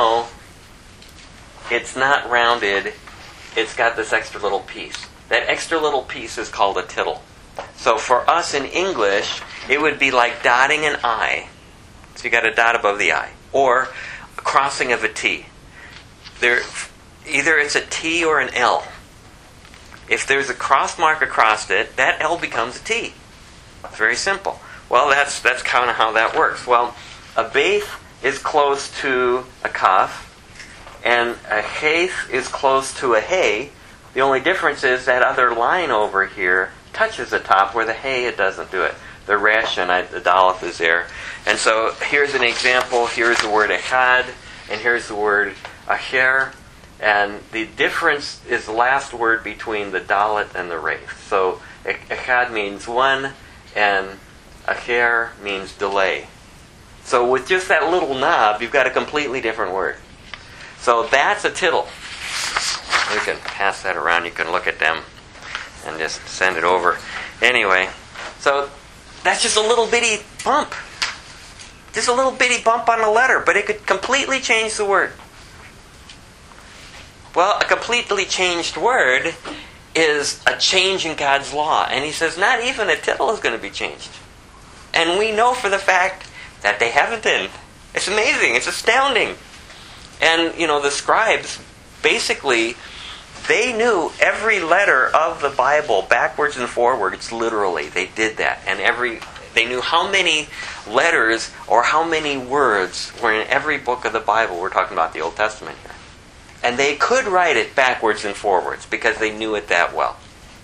it's not rounded. It's got this extra little piece. That extra little piece is called a tittle. So for us in English, it would be like dotting an I. So you got a dot above the I. Or a crossing of a T. Either it's a T or an L. If there's a cross mark across it, that L becomes a T. It's very simple. Well, that's kind of how that works. Well, a beith is close to a kaf, and a heith is close to a hey. The only difference is that other line over here touches the top, where the hey, it doesn't do it. the resh, and the daleth is there. And so here's an example. Here's the word echad, and here's the word acher. And the difference is the last word between the dalet and the resh. So echad means one, and acher means delay. So with just that little knob, you've got a completely different word. So that's a tittle. We can pass that around. You can look at them and just send it over. Anyway, so that's just a little bitty bump. Just a little bitty bump on the letter, but it could completely change the word. Well, a completely changed word is a change in God's law. And he says not even a tittle is going to be changed. And we know for the fact that they haven't been. It's amazing. It's astounding. And, the scribes, basically, they knew every letter of the Bible backwards and forwards, literally. They did that. And they knew how many letters or how many words were in every book of the Bible. We're talking about the Old Testament here. And they could write it backwards and forwards because they knew it that well.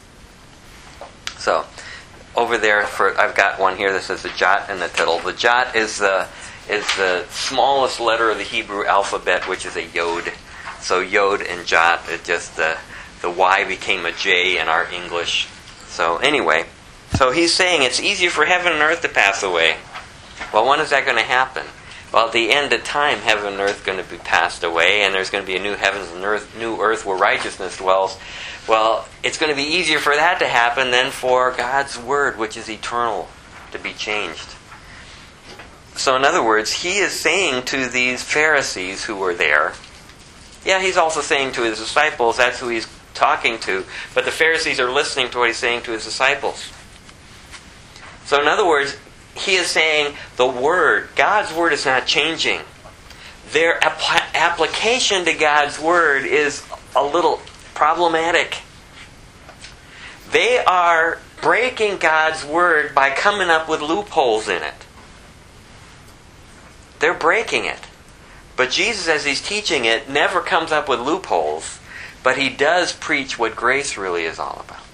So, over there, I've got one here that says the jot and the tittle. The jot is the smallest letter of the Hebrew alphabet, which is a yod. So yod and jot, it just the Y became a J in our English. So anyway, so he's saying it's easier for heaven and earth to pass away. Well, when is that going to happen? Well, at the end of time, heaven and earth are going to be passed away, and there's going to be a new heavens and new earth where righteousness dwells. Well, it's going to be easier for that to happen than for God's Word, which is eternal, to be changed. So in other words, he is saying to these Pharisees who were there, he's also saying to his disciples, that's who he's talking to, but the Pharisees are listening to what he's saying to his disciples. So in other words, he is saying the Word, God's Word is not changing. Their application to God's Word is a little problematic. They are breaking God's Word by coming up with loopholes in it. They're breaking it. But Jesus, as he's teaching it, never comes up with loopholes, but he does preach what grace really is all about.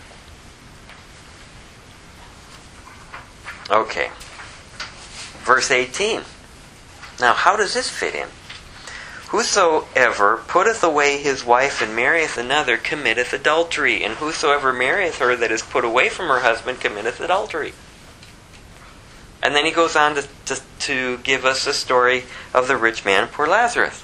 Okay. Verse 18. Now, how does this fit in? Whosoever putteth away his wife and marrieth another committeth adultery, and whosoever marrieth her that is put away from her husband committeth adultery. And then he goes on to give us the story of the rich man and poor Lazarus.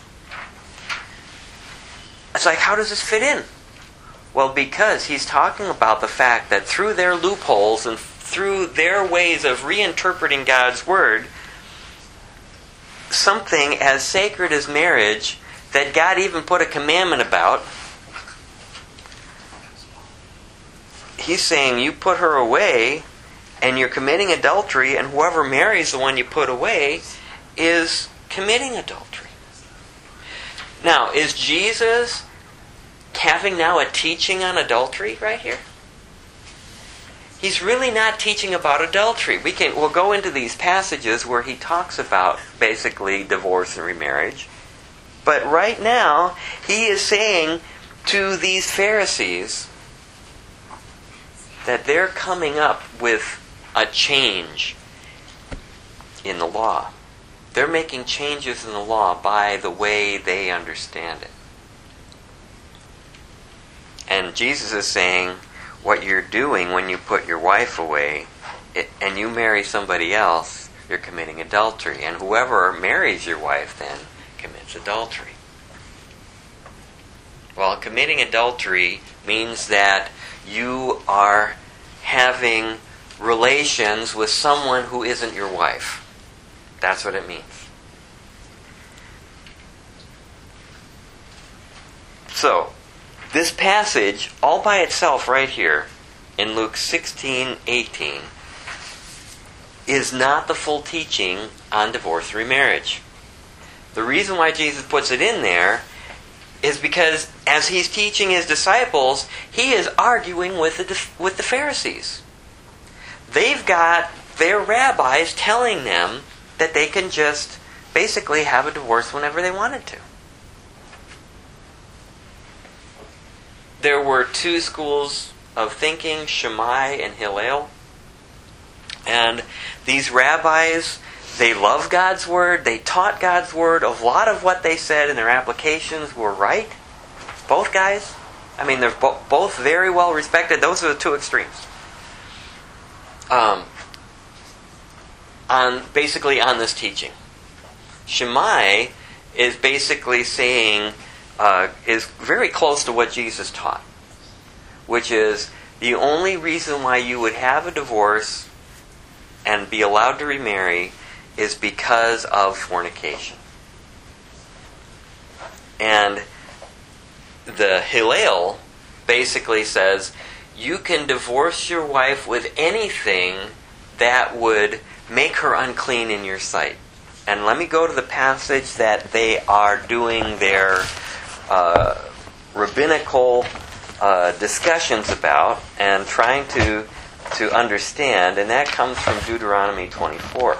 It's like, how does this fit in? Well, because he's talking about the fact that through their loopholes and through their ways of reinterpreting God's Word, something as sacred as marriage that God even put a commandment about, he's saying you put her away and you're committing adultery, and whoever marries the one you put away is committing adultery. Now, is Jesus having now a teaching on adultery right here? He's really not teaching about adultery. We'll go into these passages where he talks about basically divorce and remarriage. But right now, he is saying to these Pharisees that they're coming up with a change in the law. They're making changes in the law by the way they understand it. And Jesus is saying, what you're doing when you put your wife away and you marry somebody else, you're committing adultery. And whoever marries your wife then commits adultery. Well, committing adultery means that you are having relations with someone who isn't your wife. That's what it means. So, this passage, all by itself right here, in Luke 16:18, is not the full teaching on divorce and remarriage. The reason why Jesus puts it in there is because as he's teaching his disciples, he is arguing with the Pharisees. They've got their rabbis telling them that they can just basically have a divorce whenever they wanted to. There were two schools of thinking, Shammai and Hillel. And these rabbis, they love God's Word. They taught God's Word. A lot of what they said in their applications were right. Both guys. I mean, they're both very well respected. Those are the two extremes. Basically on this teaching. Shammai is basically saying, is very close to what Jesus taught. Which is, the only reason why you would have a divorce and be allowed to remarry is because of fornication. And the Hillel basically says, you can divorce your wife with anything that would make her unclean in your sight. And let me go to the passage that they are doing their rabbinical discussions about and trying to understand, and that comes from Deuteronomy 24.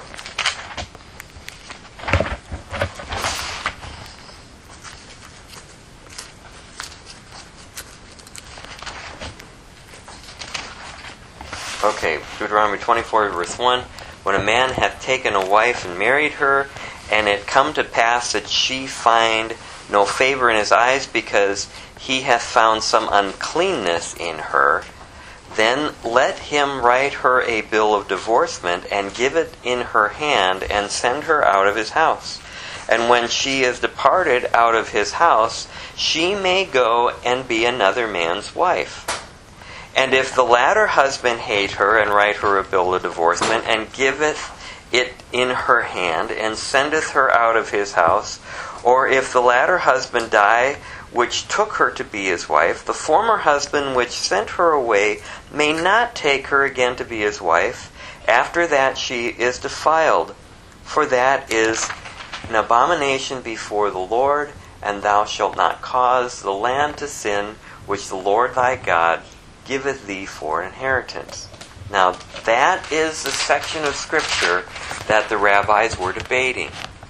Okay, Deuteronomy 24, verse 1. When a man hath taken a wife and married her, and it come to pass that she find no favor in his eyes, because he hath found some uncleanness in her, then let him write her a bill of divorcement, and give it in her hand, and send her out of his house. And when she is departed out of his house, she may go and be another man's wife. And if the latter husband hate her, and write her a bill of divorcement, and giveth it in her hand, and sendeth her out of his house, or if the latter husband die, which took her to be his wife, the former husband which sent her away may not take her again to be his wife. After that she is defiled, for that is an abomination before the Lord, and thou shalt not cause the land to sin, which the Lord thy God giveth thee for an inheritance. Now, that is the section of Scripture that the rabbis were debating.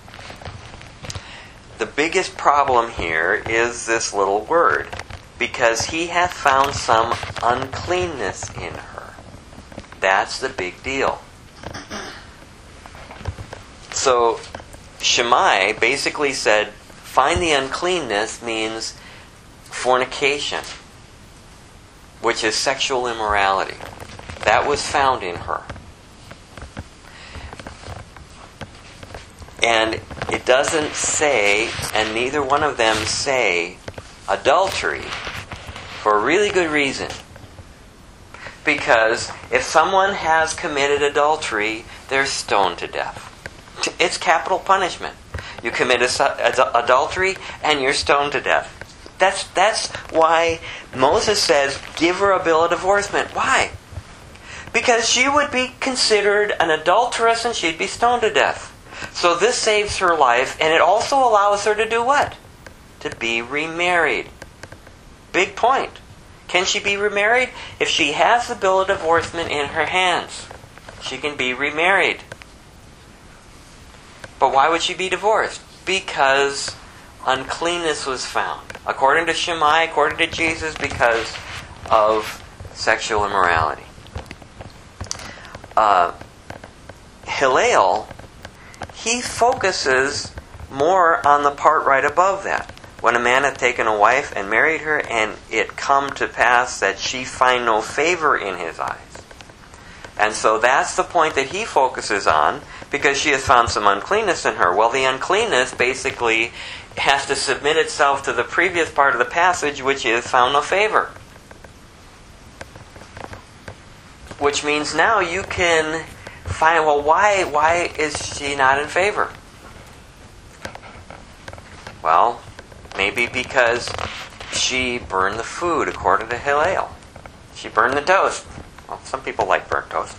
The biggest problem here is this little word, because he hath found some uncleanness in her. That's the big deal. So, Shammai basically said, find the uncleanness means fornication, which is sexual immorality. That was found in her. And it doesn't say, and neither one of them say, adultery, for a really good reason. Because if someone has committed adultery, they're stoned to death. It's capital punishment. You commit adultery, and you're stoned to death. That's why Moses says, give her a bill of divorcement. Why? Because she would be considered an adulteress and she'd be stoned to death. So this saves her life, and it also allows her to do what? To be remarried. Big point. Can she be remarried? If she has the bill of divorcement in her hands, she can be remarried. But why would she be divorced? Because uncleanness was found. According to Shammai, according to Jesus, because of sexual immorality. Hillel, he focuses more on the part right above that. When a man hath taken a wife and married her, and it come to pass that she find no favor in his eyes. And so that's the point that he focuses on, because she has found some uncleanness in her. Well, the uncleanness basically has to submit itself to the previous part of the passage, which is found no favor. Which means now you can find, well, why is she not in favor? Well, maybe because she burned the food, according to Hillel. She burned the toast. Well, some people like burnt toast.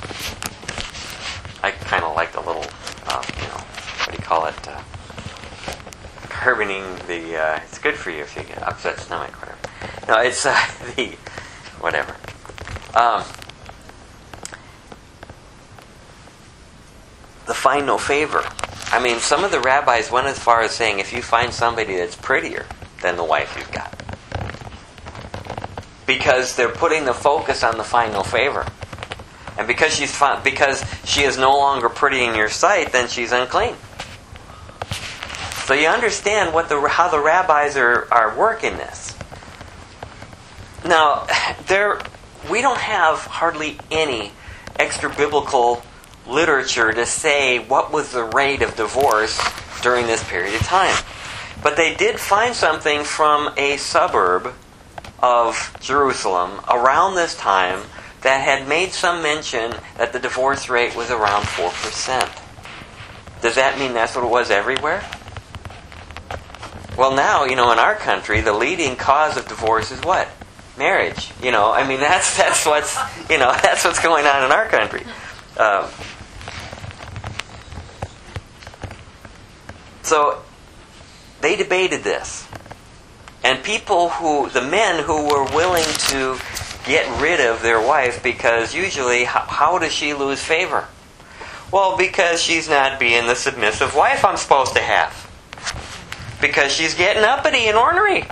I kind of like the little, what do you call it? Carboning the, it's good for you if you get upset stomach, whatever. No, it's the, whatever. The find no favor. I mean, some of the rabbis went as far as saying, if you find somebody that's prettier than the wife you've got. Because they're putting the focus on the find no favor. And because she is no longer pretty in your sight, then she's unclean. So you understand how the rabbis are working this. Now, we don't have hardly any extra-biblical literature to say what was the rate of divorce during this period of time. But they did find something from a suburb of Jerusalem around this time that had made some mention that the divorce rate was around 4%. Does that mean that's what it was everywhere? Well, now, in our country, the leading cause of divorce is what? Marriage. That's what's going on in our country. So they debated this. And the men who were willing to get rid of their wife, because usually, how does she lose favor? Well, because she's not being the submissive wife I'm supposed to have. Because she's getting uppity and ornery.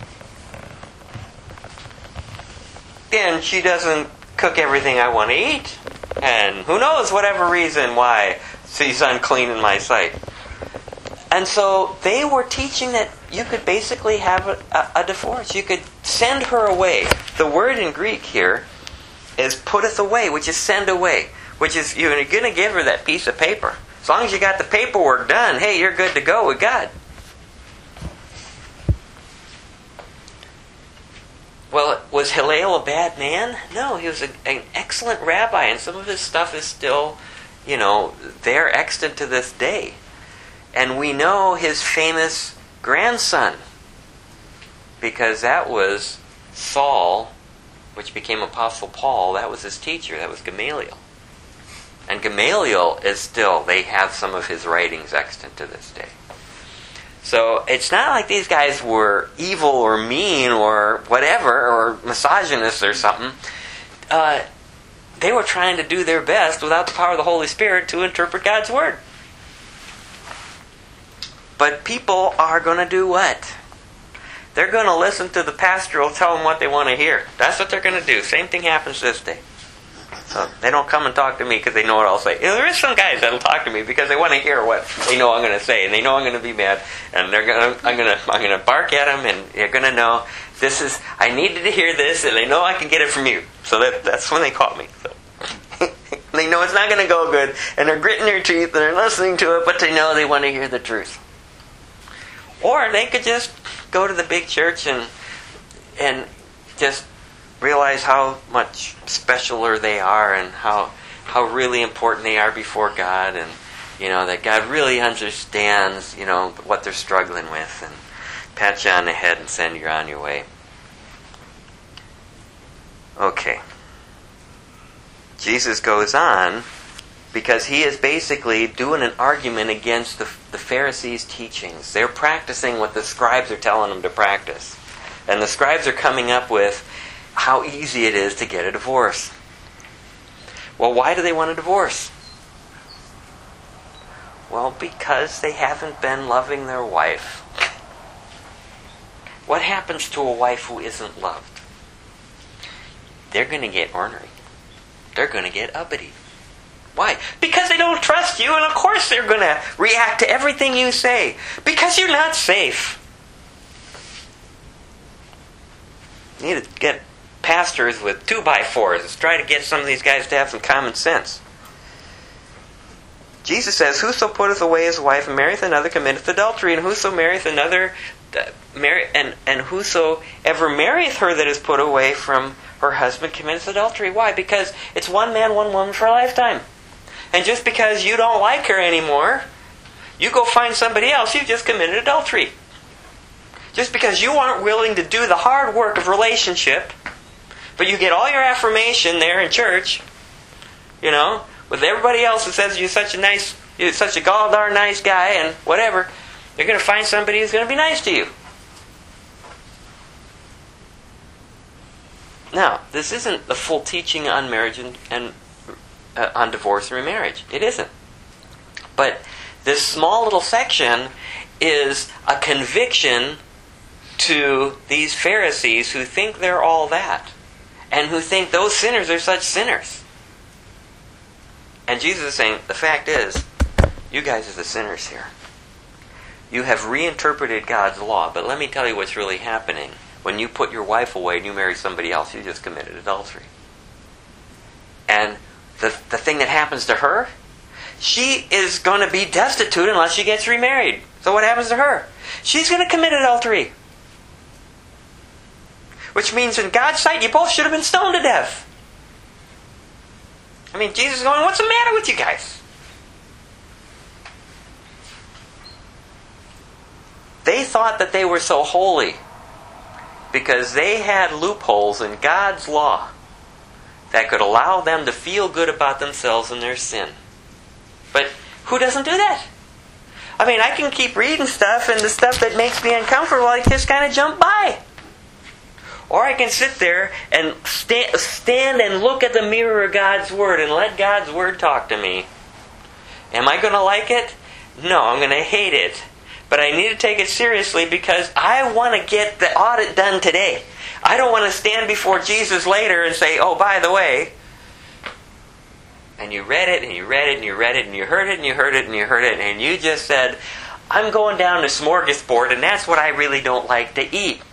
And she doesn't cook everything I want to eat. And who knows, whatever reason why she's unclean in my sight. And so they were teaching that you could basically have a divorce. You could send her away. The word in Greek here is putteth away, which is send away. Which is, you're going to give her that piece of paper. As long as you got the paperwork done, hey, you're good to go with God. Well, was Hillel a bad man? No, he was an excellent rabbi, and some of his stuff is still, there extant to this day. And we know his famous grandson, because that was Saul, which became Apostle Paul. That was his teacher. That was Gamaliel. And Gamaliel is still, they have some of his writings extant to this day. So it's not like these guys were evil or mean or whatever, or misogynists or something. They were trying to do their best without the power of the Holy Spirit to interpret God's Word. But people are going to do what? They're going to listen to the pastor who'll tell them what they want to hear. That's what they're going to do. Same thing happens this day. So they don't come and talk to me because they know what I'll say. There is some guys that'll talk to me because they want to hear what they know I'm going to say, and they know I'm going to be mad, and I'm going to bark at them, and they're going to know I needed to hear this, and they know I can get it from you. So that's when they call me. So. They know it's not going to go good, and they're gritting their teeth, and they're listening to it, but they know they want to hear the truth. Or they could just go to the big church and just realize how much specialer they are, and how really important they are before God, and that God really understands what they're struggling with, and pat you on the head and send you on your way. Okay. Jesus goes on because he is basically doing an argument against the Pharisees' teachings. They're practicing what the scribes are telling them to practice. And the scribes are coming up with how easy it is to get a divorce. Well, why do they want a divorce? Well, because they haven't been loving their wife. What happens to a wife who isn't loved? They're going to get ornery. They're going to get uppity. Why? Because they don't trust you, and of course they're going to react to everything you say. Because you're not safe. You need to get pastors with 2x4s. Let's try to get some of these guys to have some common sense. Jesus says, "Whoso putteth away his wife and marrieth another committeth adultery, and whoso marrieth another, and whoso ever marrieth her that is put away from her husband committeth adultery." Why? Because it's one man, one woman for a lifetime. And just because you don't like her anymore, you go find somebody else, you've just committed adultery. Just because you aren't willing to do the hard work of relationship, but you get all your affirmation there in church, with everybody else that says you're such a gall-darn nice guy and whatever, you're going to find somebody who's going to be nice to you. Now, this isn't the full teaching on marriage and on divorce and remarriage. It isn't. But this small little section is a conviction to these Pharisees who think they're all that, and who think those sinners are such sinners. And Jesus is saying, the fact is, you guys are the sinners here. You have reinterpreted God's law, but let me tell you what's really happening. When you put your wife away and you marry somebody else, you just committed adultery. And the thing that happens to her, she is going to be destitute unless she gets remarried. So what happens to her? She's going to commit adultery. Which means in God's sight, you both should have been stoned to death. I mean, Jesus is going, what's the matter with you guys? They thought that they were so holy because they had loopholes in God's law that could allow them to feel good about themselves and their sin. But who doesn't do that? I mean, I can keep reading stuff, and the stuff that makes me uncomfortable, I just kind of jump by. Or I can sit there and stand and look at the mirror of God's Word and let God's Word talk to me. Am I going to like it? No, I'm going to hate it. But I need to take it seriously because I want to get the audit done today. I don't want to stand before Jesus later and say, oh, by the way, and you read it, and you read it, and you read it, and you heard it, and you heard it, and you heard it, and you just said, I'm going down to smorgasbord, and that's what I really don't like to eat.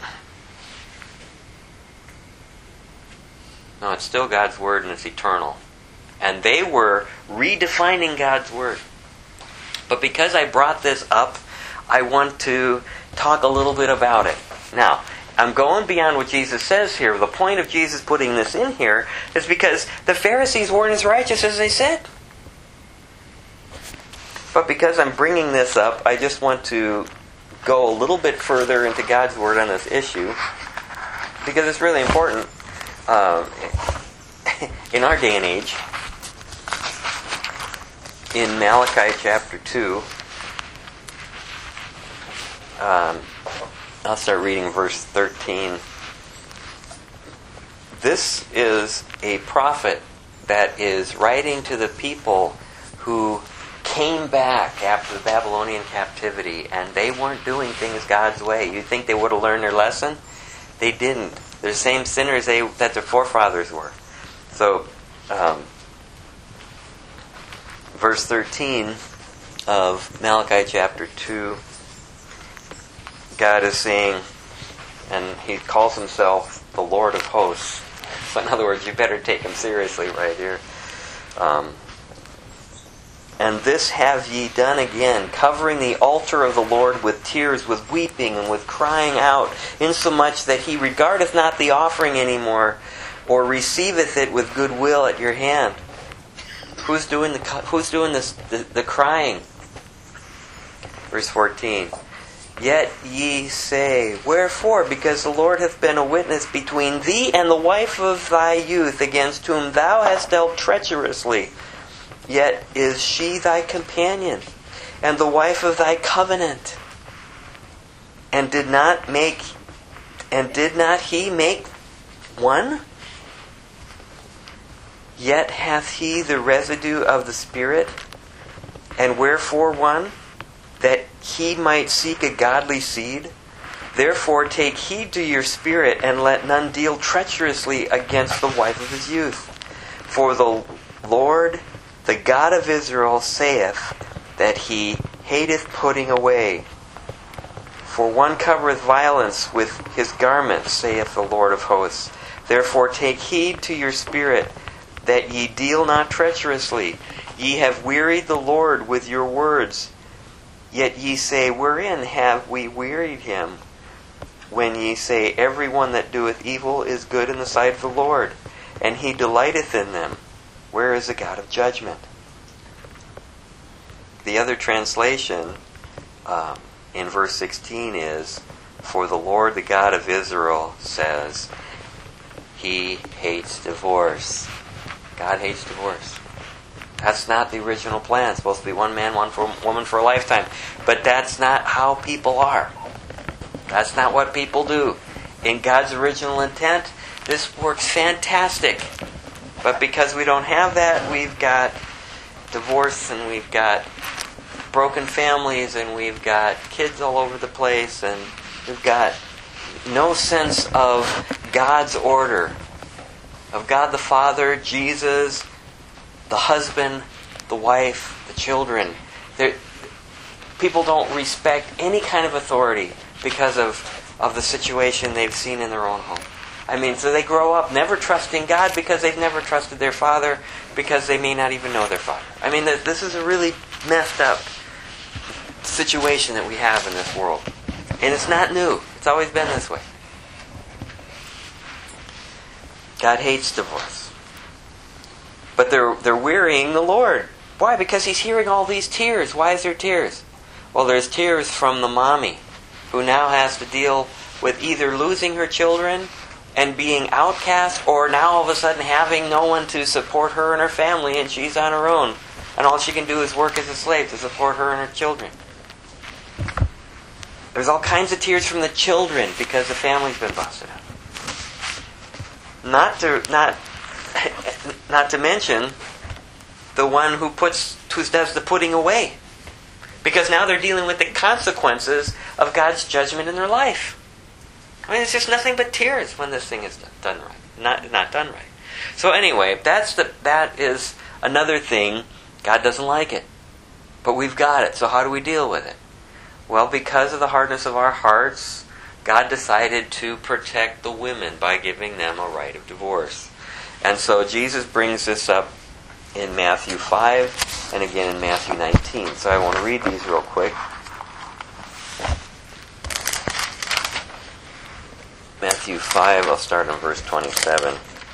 No, it's still God's Word, and it's eternal. And they were redefining God's Word. But because I brought this up, I want to talk a little bit about it. Now, I'm going beyond what Jesus says here. The point of Jesus putting this in here is because the Pharisees weren't as righteous as they said. But because I'm bringing this up, I just want to go a little bit further into God's Word on this issue because it's really important in our day and age. In Malachi chapter 2, I'll start reading verse 13. This is a prophet that is writing to the people who came back after the Babylonian captivity, and they weren't doing things God's way. You'd think they would have learned their lesson. They didn't. They're the same sinners that their forefathers were. So, verse 13 of Malachi chapter 2, God is saying, and He calls Himself the Lord of hosts. So in other words, you better take Him seriously right here. And this have ye done again, covering the altar of the Lord with tears, with weeping, and with crying out, insomuch that He regardeth not the offering any more, or receiveth it with good will at your hand. Who's doing the crying? Verse 14. Yet ye say, wherefore? Because the Lord hath been a witness between thee and the wife of thy youth, against whom thou hast dealt treacherously. Yet is she thy companion, and the wife of thy covenant. And did not he make one? Yet hath he the residue of the Spirit. And wherefore one? That he might seek a godly seed. Therefore take heed to your spirit, and let none deal treacherously against the wife of his youth. For the Lord, the God of Israel, saith that He hateth putting away. For one covereth violence with his garments, saith the Lord of hosts. Therefore take heed to your spirit, that ye deal not treacherously. Ye have wearied the Lord with your words. Yet ye say, wherein have we wearied Him? When ye say, every one that doeth evil is good in the sight of the Lord, and He delighteth in them. Where is the God of judgment? The other translation in verse 16 is, for the Lord, the God of Israel, says, He hates divorce. God hates divorce. That's not the original plan. It's supposed to be one man, one woman for a lifetime. But that's not how people are. That's not what people do. In God's original intent, this works fantastic. But because we don't have that, we've got divorce, and we've got broken families, and we've got kids all over the place, and we've got no sense of God's order, of God the Father, Jesus, the husband, the wife, the children. People don't respect any kind of authority because of the situation they've seen in their own home. I mean, so they grow up never trusting God because they've never trusted their father, because they may not even know their father. I mean, this is a really messed up situation that we have in this world. And it's not new. It's always been this way. God hates divorce. But they're wearying the Lord. Why? Because He's hearing all these tears. Why is there tears? Well, there's tears from the mommy, who now has to deal with either losing her children and being outcast, or now all of a sudden having no one to support her and her family, and she's on her own. And all she can do is work as a slave to support her and her children. There's all kinds of tears from the children because the family's been busted up. Not to mention the one who does the putting away. Because now they're dealing with the consequences of God's judgment in their life. I mean, it's just nothing but tears when this thing is done right. Not done right. So anyway, that is another thing. God doesn't like it. But we've got it. So how do we deal with it? Well, because of the hardness of our hearts, God decided to protect the women by giving them a right of divorce. And so Jesus brings this up in Matthew 5 and again in Matthew 19. So I want to read these real quick. Matthew 5, I'll start on verse 27.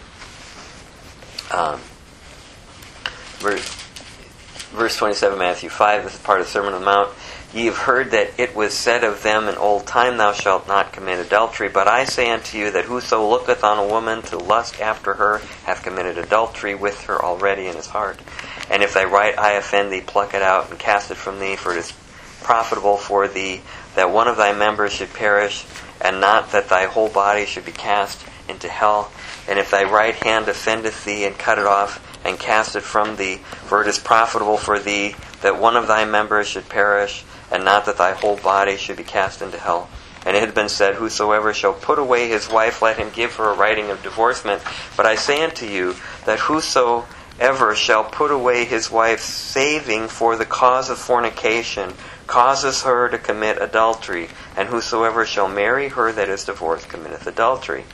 Verse 27, Matthew 5, this is part of the Sermon on the Mount. Ye have heard that it was said of them in old time, Thou shalt not commit adultery. But I say unto you that whoso looketh on a woman to lust after her hath committed adultery with her already in his heart. And if thy right eye offend thee, pluck it out and cast it from thee, for it is profitable for thee that one of thy members should perish, and not that thy whole body should be cast into hell. And if thy right hand offendeth thee, and cut it off, and cast it from thee, for it is profitable for thee that one of thy members should perish, and not that thy whole body should be cast into hell. And it had been said, Whosoever shall put away his wife, let him give her a writing of divorcement. But I say unto you, that whosoever shall put away his wife, saving for the cause of fornication, causes her to commit adultery. And whosoever shall marry her that is divorced committeth adultery.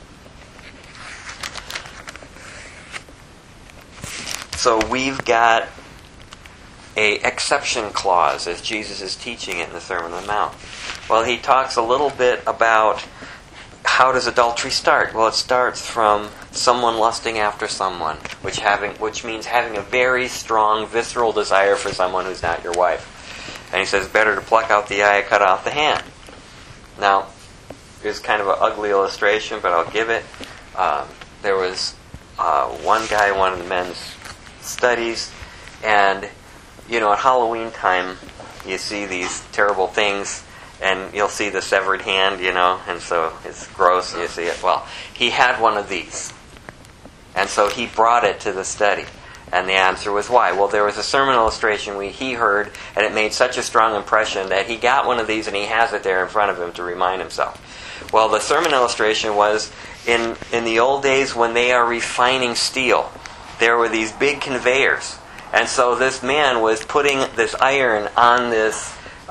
So we've got a exception clause as Jesus is teaching it in the Sermon on the Mount. Well, he talks a little bit about how does adultery start. Well, it starts from someone lusting after someone, which means having a very strong visceral desire for someone who's not your wife. And he says, better to pluck out the eye and cut off the hand. Now, here's kind of an ugly illustration, but I'll give it. There was one guy in one of the men's studies, and at Halloween time, you see these terrible things, and you'll see the severed hand, and so it's gross, and you see it. Well, he had one of these, and so he brought it to the study, and the answer was why? Well, there was a sermon illustration he heard, and it made such a strong impression that he got one of these, and he has it there in front of him to remind himself. Well, the sermon illustration was, in the old days when they are refining steel, there were these big conveyors. And so this man was putting this iron on this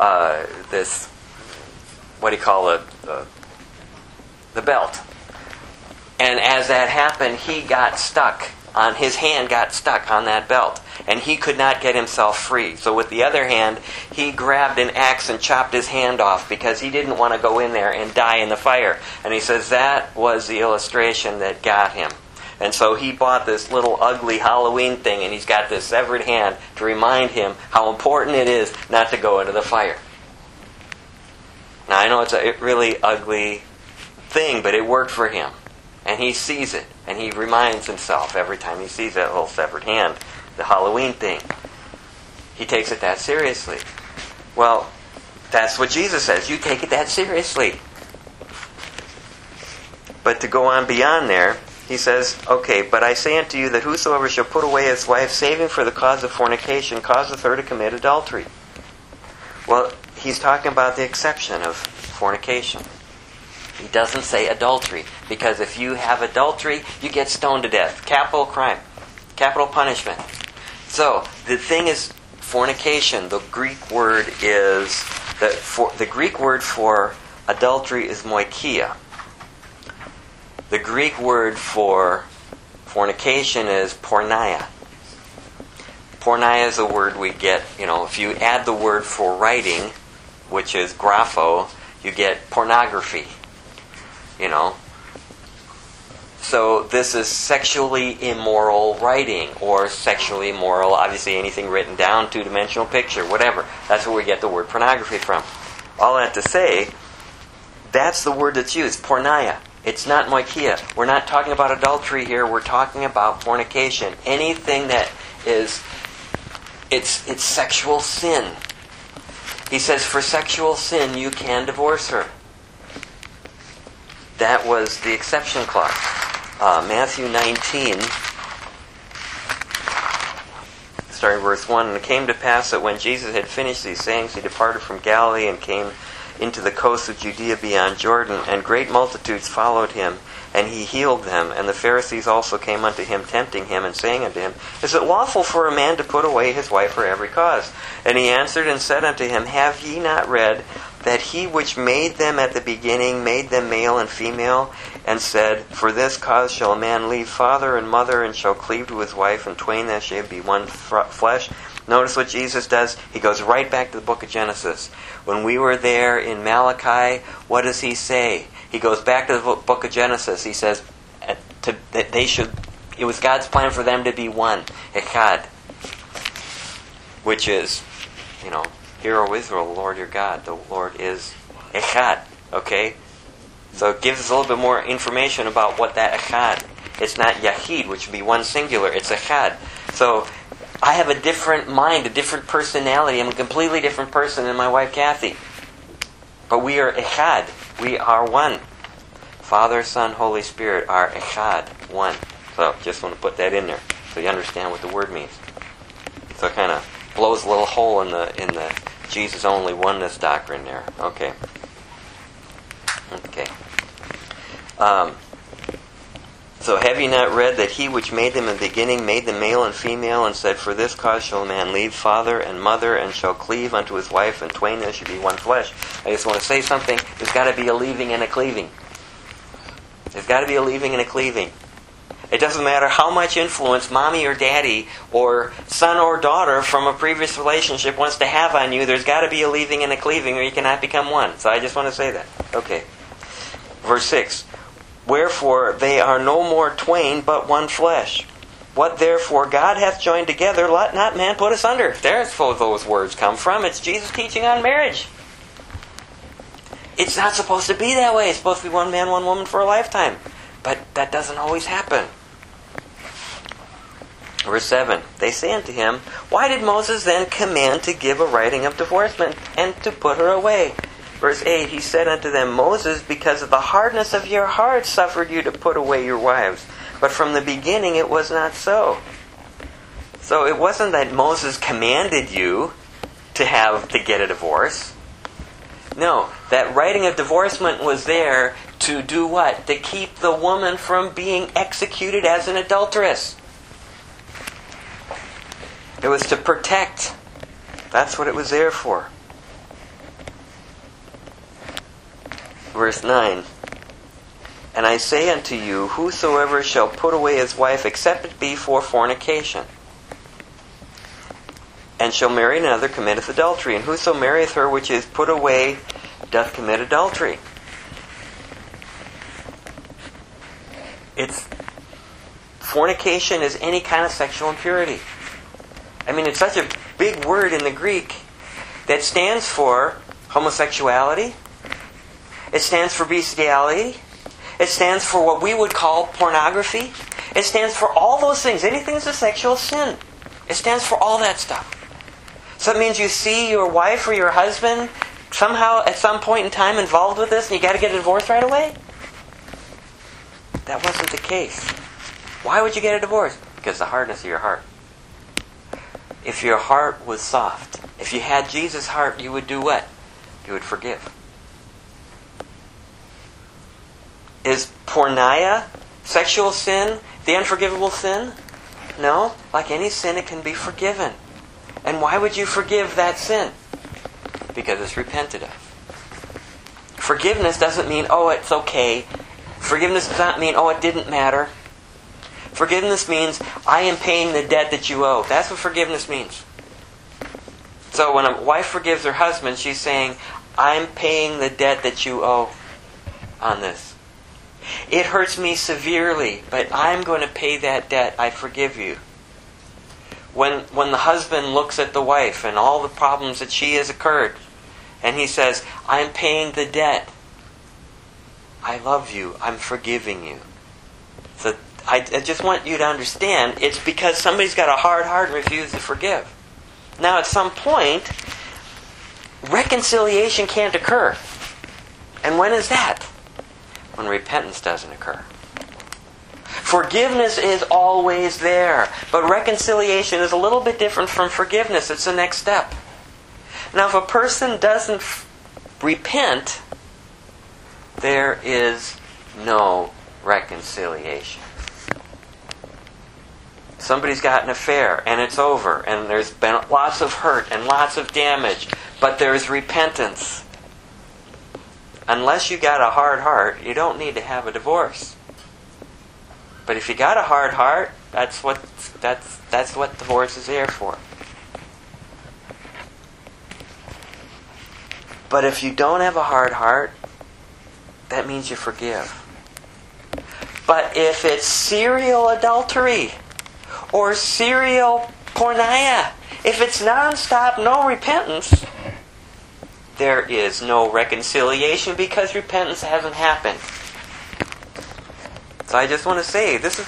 what do you call it, the belt. And as that happened, his hand got stuck on that belt. And he could not get himself free. So with the other hand, he grabbed an axe and chopped his hand off because he didn't want to go in there and die in the fire. And he says that was the illustration that got him. And so he bought this little ugly Halloween thing, and he's got this severed hand to remind him how important it is not to go into the fire. Now, I know it's a really ugly thing, but it worked for him. And he sees it, and he reminds himself every time he sees that little severed hand, the Halloween thing. He takes it that seriously. Well, that's what Jesus says. You take it that seriously. But to go on beyond there, he says, okay, but I say unto you that whosoever shall put away his wife, saving for the cause of fornication, causeth her to commit adultery. Well, he's talking about the exception of fornication. He doesn't say adultery, because if you have adultery, you get stoned to death. Capital crime. Capital punishment. It's So, the thing is fornication. The Greek word is... The Greek word for adultery is moikia. The Greek word for fornication is porneia. Porneia is a word we get, if you add the word for writing, which is grapho, you get pornography. So this is sexually immoral writing, or sexually immoral, obviously anything written down, two-dimensional picture, whatever. That's where we get the word pornography from. All that to say, that's the word that's used, porneia. It's not moikia. We're not talking about adultery here. We're talking about fornication. Anything that is, it's sexual sin. He says, for sexual sin, you can divorce her. That was the exception clause. Matthew 19, starting verse 1, And it came to pass that when Jesus had finished these sayings, he departed from Galilee and came into the coast of Judea beyond Jordan, and great multitudes followed him, and he healed them. And the Pharisees also came unto him, tempting him, and saying unto him, Is it lawful for a man to put away his wife for every cause? And he answered and said unto him, Have ye not read that he which made them at the beginning made them male and female, and said, For this cause shall a man leave father and mother, and shall cleave to his wife, and twain they shall be one flesh? Notice what Jesus does. He goes right back to the book of Genesis. When we were there in Malachi, what does he say? He goes back to the book of Genesis. He says that they should. It was God's plan for them to be one, echad, which is, Hear, O Israel, the Lord your God. The Lord is echad. Okay, so it gives us a little bit more information about what that echad. It's not yahid, which would be one singular. It's echad. So I have a different mind, a different personality. I'm a completely different person than my wife Kathy. But we are echad. We are one. Father, Son, Holy Spirit are echad, one. So just want to put that in there so you understand what the word means. So it kind of blows a little hole in the Jesus only oneness doctrine there. Okay. So have ye not read that he which made them in the beginning made them male and female, and said, For this cause shall a man leave father and mother, and shall cleave unto his wife, and twain they shall be one flesh? I just want to say something. There's got to be a leaving and a cleaving. There's got to be a leaving and a cleaving. It doesn't matter how much influence mommy or daddy or son or daughter from a previous relationship wants to have on you. There's got to be a leaving and a cleaving, or you cannot become one. So I just want to say that. Okay. Verse 6. Wherefore they are no more twain, but one flesh. What therefore God hath joined together, let not man put asunder. There's where those words come from. It's Jesus teaching on marriage. It's not supposed to be that way. It's supposed to be one man, one woman for a lifetime. But that doesn't always happen. Verse 7. They say unto him, Why did Moses then command to give a writing of divorcement, and to put her away? Verse 8, he said unto them, Moses, because of the hardness of your heart, suffered you to put away your wives. But from the beginning it was not so. So it wasn't that Moses commanded you to get a divorce. No, that writing of divorcement was there to do what? To keep the woman from being executed as an adulteress. It was to protect. That's what it was there for. Verse 9. And I say unto you, whosoever shall put away his wife, except it be for fornication, and shall marry another, committeth adultery. And whoso marrieth her which is put away, doth commit adultery. Fornication is any kind of sexual impurity. I mean, it's such a big word in the Greek that stands for homosexuality. It stands for bestiality. It stands for what we would call pornography. It stands for all those things. Anything that's a sexual sin. It stands for all that stuff. So it means you see your wife or your husband somehow at some point in time involved with this and you got to get a divorce right away? That wasn't the case. Why would you get a divorce? Because the hardness of your heart. If your heart was soft, if you had Jesus' heart, you would do what? You would forgive. Is porneia, sexual sin, the unforgivable sin? No, like any sin, it can be forgiven. And why would you forgive that sin? Because it's repented of. Forgiveness doesn't mean, oh, it's okay. Forgiveness does not mean, oh, it didn't matter. Forgiveness means, I am paying the debt that you owe. That's what forgiveness means. So when a wife forgives her husband, she's saying, I'm paying the debt that you owe on this. It hurts me severely, but I'm going to pay that debt. I forgive you. When the husband looks at the wife and all the problems that she has occurred, and he says, I'm paying the debt. I love you. I'm forgiving you. So I just want you to understand, it's because somebody's got a hard heart and refuses to forgive. Now at some point, reconciliation can't occur. And when is that? When repentance doesn't occur. Forgiveness is always there, but reconciliation is a little bit different from forgiveness. It's the next step. Now, if a person doesn't repent, there is no reconciliation. Somebody's got an affair, and it's over, and there's been lots of hurt and lots of damage, but there's repentance. Unless you got a hard heart, you don't need to have a divorce. But if you got a hard heart, that's what divorce is there for. But if you don't have a hard heart, that means you forgive. But if it's serial adultery or serial porneia, if it's nonstop, no repentance, there is no reconciliation because repentance hasn't happened. So I just want to say, this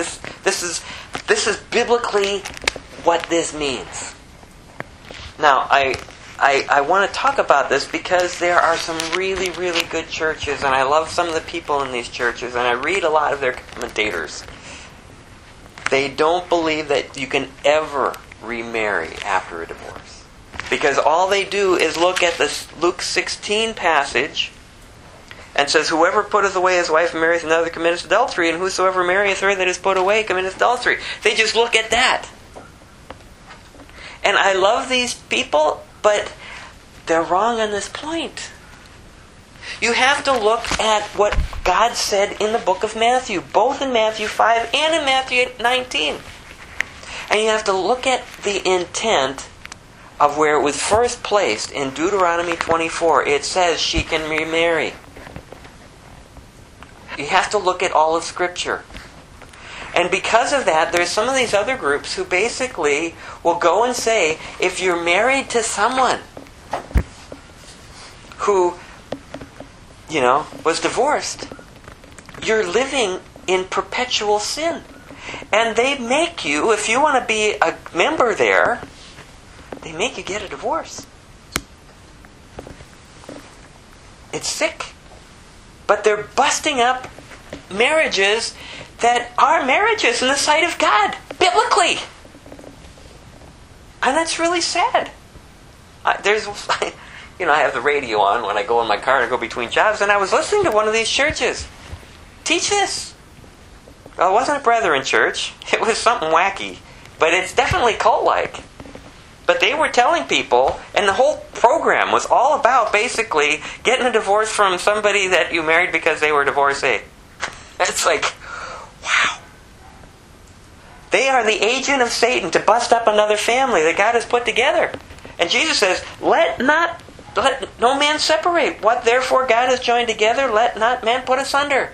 is biblically what this means. Now, I want to talk about this because there are some really, really good churches, and I love some of the people in these churches, and I read a lot of their commentators. They don't believe that you can ever remarry after a divorce. Because all they do is look at this Luke 16 passage and says, whoever putteth away his wife and marrieth another committeth adultery, and whosoever marrieth her that is put away committeth adultery. They just look at that. And I love these people, but they're wrong on this point. You have to look at what God said in the book of Matthew, both in Matthew 5 and in Matthew 19. And you have to look at the intent of where it was first placed in Deuteronomy 24. It says she can remarry. You have to look at all of Scripture. And because of that, there's some of these other groups who basically will go and say, if you're married to someone who, was divorced, you're living in perpetual sin. And they make you, if you want to be a member there, they make you get a divorce. It's sick. But they're busting up marriages that are marriages in the sight of God, biblically. And that's really sad. I have the radio on when I go in my car and I go between jobs, and I was listening to one of these churches teach this. Well, it wasn't a Brethren church. It was something wacky. But it's definitely cult-like. But they were telling people, and the whole program was all about basically getting a divorce from somebody that you married because they were divorcee. It's like, wow. They are the agent of Satan to bust up another family that God has put together. And Jesus says, let no man separate. What therefore God has joined together, let not man put asunder.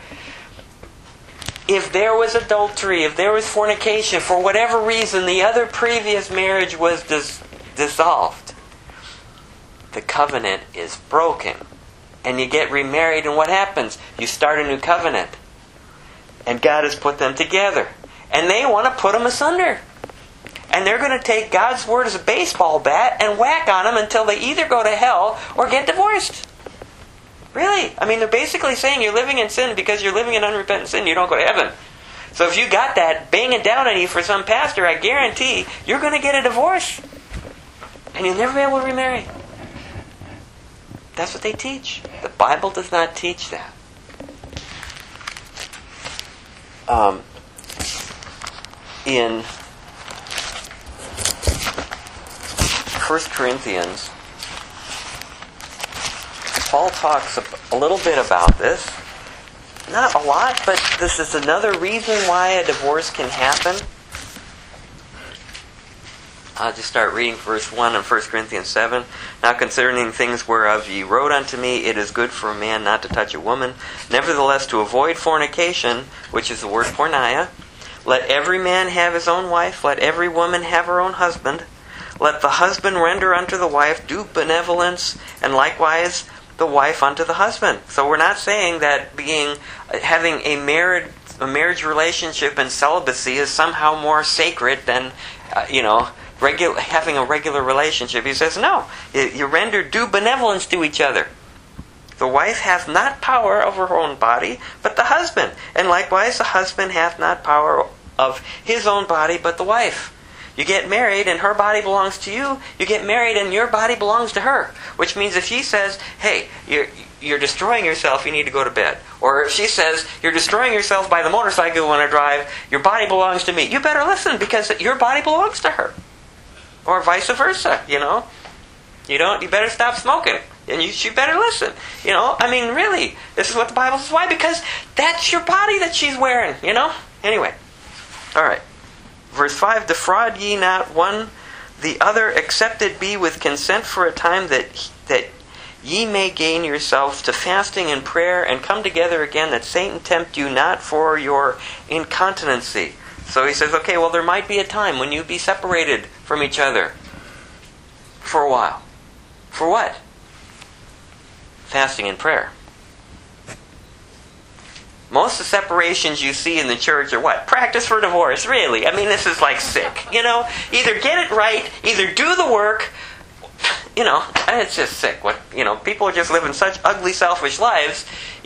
If there was adultery, if there was fornication, for whatever reason, the other previous marriage was dissolved, the covenant is broken. And you get remarried, and what happens? You start a new covenant. And God has put them together. And they want to put them asunder. And they're going to take God's word as a baseball bat and whack on them until they either go to hell or get divorced. Really? I mean, they're basically saying you're living in sin because you're living in unrepentant sin. You don't go to heaven. So if you got that banging down on you for some pastor, I guarantee you're going to get a divorce. And you'll never be able to remarry. That's what they teach. The Bible does not teach that. In 1 Corinthians, Paul talks a little bit about this. Not a lot, but this is another reason why a divorce can happen. I'll just start reading verse 1 in 1 Corinthians 7. Now concerning things whereof ye wrote unto me, it is good for a man not to touch a woman. Nevertheless, to avoid fornication, which is the word porneia, let every man have his own wife, let every woman have her own husband. Let the husband render unto the wife due benevolence, and likewise the wife unto the husband. So we're not saying that having a marriage relationship and celibacy is somehow more sacred than having a regular relationship. He says no. You render due benevolence to each other. The wife hath not power over her own body, but the husband. And likewise the husband hath not power of his own body, but the wife. You get married and her body belongs to you. You get married and your body belongs to her. Which means if she says, hey, you're destroying yourself, you need to go to bed. Or if she says, you're destroying yourself by the motorcycle you want to drive, your body belongs to me. You better listen because your body belongs to her. Or vice versa, You better stop smoking. And you better listen. Really, this is what the Bible says. Why? Because that's your body that she's wearing, Anyway. Alright. Verse 5, defraud ye not one the other, except it be with consent for a time, that ye may gain yourselves to fasting and prayer, and come together again, that Satan tempt you not for your incontinency. So he says, okay, well there might be a time when you be separated from each other for a while. For what? Fasting and prayer. Most of the separations you see in the church are what? Practice for divorce, really. This is like sick. Either get it right, either do the work. It's just sick. People are just living such ugly, selfish lives.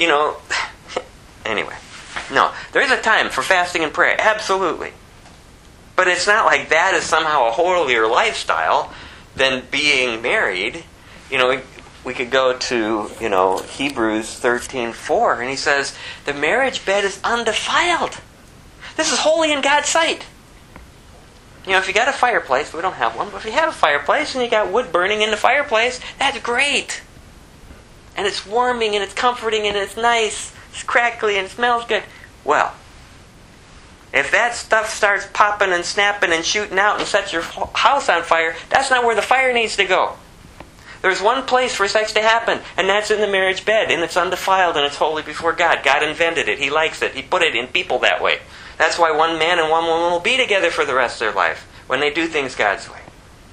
Anyway. No, there is a time for fasting and prayer, absolutely. But it's not like that is somehow a holier lifestyle than being married. We could go to, Hebrews 13:4, and he says, the marriage bed is undefiled. This is holy in God's sight. If you got a fireplace, we don't have one, but if you have a fireplace and you got wood burning in the fireplace, that's great. And it's warming, and it's comforting, and it's nice, it's crackly, and it smells good. Well, if that stuff starts popping and snapping and shooting out and sets your house on fire, that's not where the fire needs to go. There's one place for sex to happen, and that's in the marriage bed, and it's undefiled, and it's holy before God. God invented it. He likes it. He put it in people that way. That's why one man and one woman will be together for the rest of their life, when they do things God's way.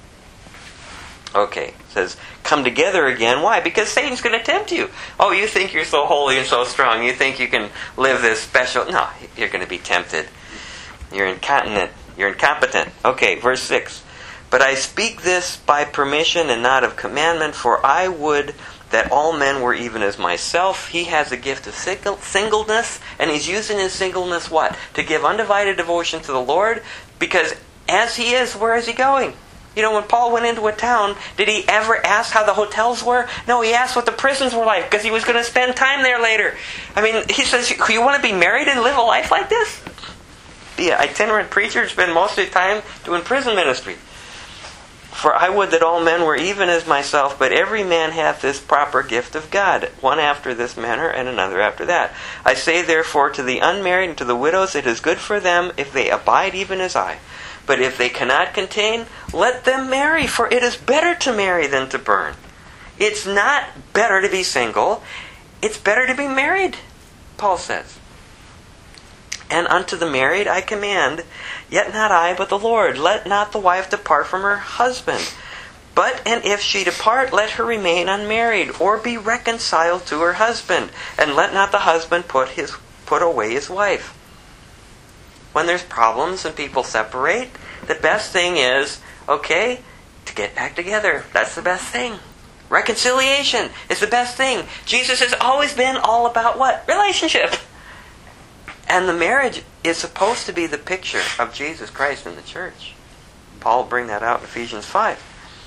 Okay, it says, come together again. Why? Because Satan's going to tempt you. Oh, you think you're so holy and so strong. You think you can live this special. No, you're going to be tempted. You're incontinent. You're incompetent. Okay, verse 6. But I speak this by permission and not of commandment, for I would that all men were even as myself. He has a gift of singleness, and he's using his singleness what? To give undivided devotion to the Lord, because as he is, where is he going? When Paul went into a town, did he ever ask how the hotels were? No, he asked what the prisons were like, because he was going to spend time there later. He says, you want to be married and live a life like this? Be an itinerant preacher, spend most of your time doing prison ministry. For I would that all men were even as myself, but every man hath this proper gift of God, one after this manner, and another after that. I say therefore to the unmarried and to the widows, it is good for them if they abide even as I. But if they cannot contain, let them marry, for it is better to marry than to burn. It's not better to be single, it's better to be married, Paul says. And unto the married I command, yet not I, but the Lord, let not the wife depart from her husband. And if she depart, let her remain unmarried, or be reconciled to her husband. And let not the husband put away his wife. When there's problems and people separate, the best thing is, to get back together. That's the best thing. Reconciliation is the best thing. Jesus has always been all about what? Relationship. And the marriage is supposed to be the picture of Jesus Christ in the church. Paul will bring that out in Ephesians 5.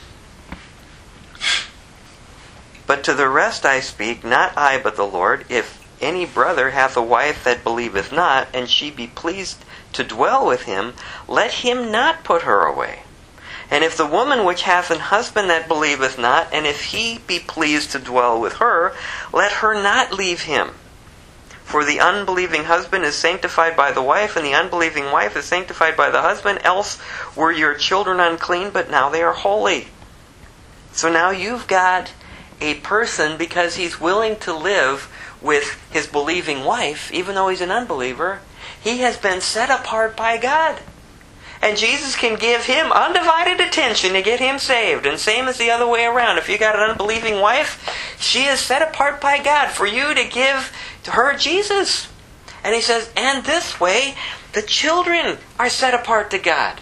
But to the rest I speak, not I, but the Lord. If any brother hath a wife that believeth not, and she be pleased to dwell with him, let him not put her away. And if the woman which hath an husband that believeth not, and if he be pleased to dwell with her, let her not leave him. For the unbelieving husband is sanctified by the wife, and the unbelieving wife is sanctified by the husband. Else were your children unclean, but now they are holy. So now you've got a person, because he's willing to live with his believing wife, even though he's an unbeliever, he has been set apart by God. And Jesus can give him undivided attention to get him saved. And same as the other way around. If you got an unbelieving wife, she is set apart by God for you to give to her Jesus. And he says, and this way, the children are set apart to God.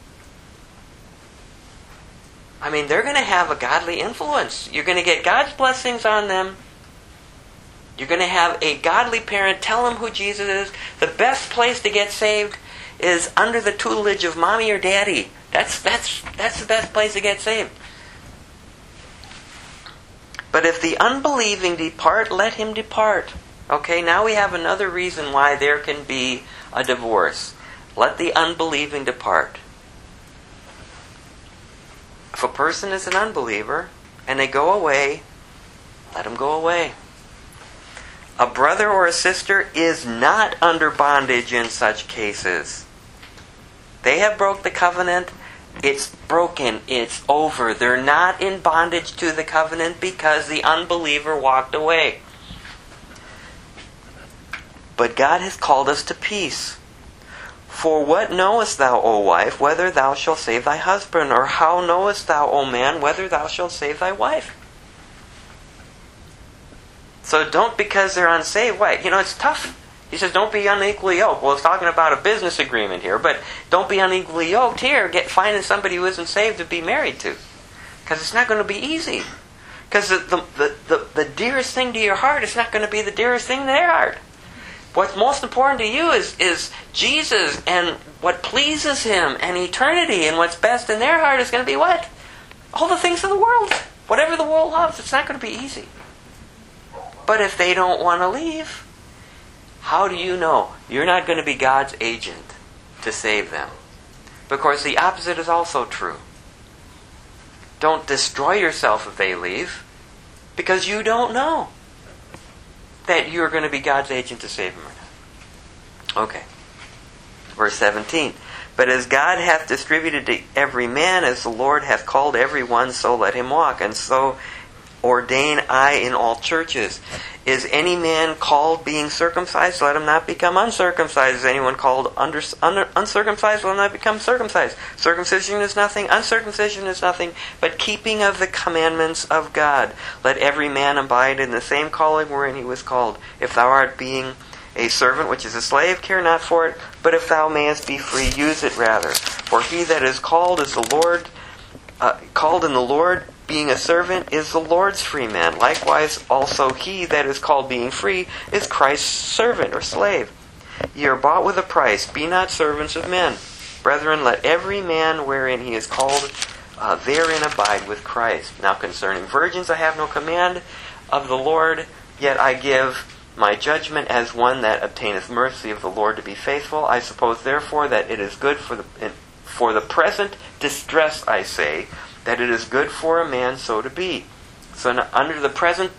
I mean, they're going to have a godly influence. You're going to get God's blessings on them. You're going to have a godly parent tell them who Jesus is. The best place to get saved is under the tutelage of mommy or daddy. That's the best place to get saved. But if the unbelieving depart, let him depart. Okay, now we have another reason why there can be a divorce. Let the unbelieving depart. If a person is an unbeliever and they go away, let them go away. A brother or a sister is not under bondage in such cases. They have broke the covenant. It's broken. It's over. They're not in bondage to the covenant because the unbeliever walked away. But God has called us to peace. For what knowest thou, O wife, whether thou shalt save thy husband? Or how knowest thou, O man, whether thou shalt save thy wife? So don't, because they're unsaved. Why? It's tough. He says, don't be unequally yoked. Well, it's talking about a business agreement here, but don't be unequally yoked here. Finding somebody who isn't saved to be married to. Because it's not going to be easy. Because the dearest thing to your heart is not going to be the dearest thing to their heart. What's most important to you is Jesus and what pleases Him and eternity, and what's best in their heart is going to be what? All the things of the world. Whatever the world loves, it's not going to be easy. But if they don't want to leave, how do you know? You're not going to be God's agent to save them. Because the opposite is also true. Don't destroy yourself if they leave, because you don't know that you're going to be God's agent to save them or not. Okay. Verse 17. But as God hath distributed to every man, as the Lord hath called every one, so let him walk. And so ordain I in all churches. Is any man called being circumcised? Let him not become uncircumcised. Is anyone called uncircumcised? Let him not become circumcised. Circumcision is nothing, uncircumcision is nothing, but keeping of the commandments of God. Let every man abide in the same calling wherein he was called. If thou art being a servant which is a slave, care not for it, but if thou mayest be free, use it rather. For he that is called is the Lord, called in the Lord, being a servant, is the Lord's free man. Likewise, also he that is called being free is Christ's servant or slave. Ye are bought with a price. Be not servants of men. Brethren, let every man wherein he is called therein abide with Christ. Now concerning virgins I have no command of the Lord, yet I give my judgment as one that obtaineth mercy of the Lord to be faithful. I suppose therefore that it is good for the present distress, I say, that it is good for a man so to be. So now, under the present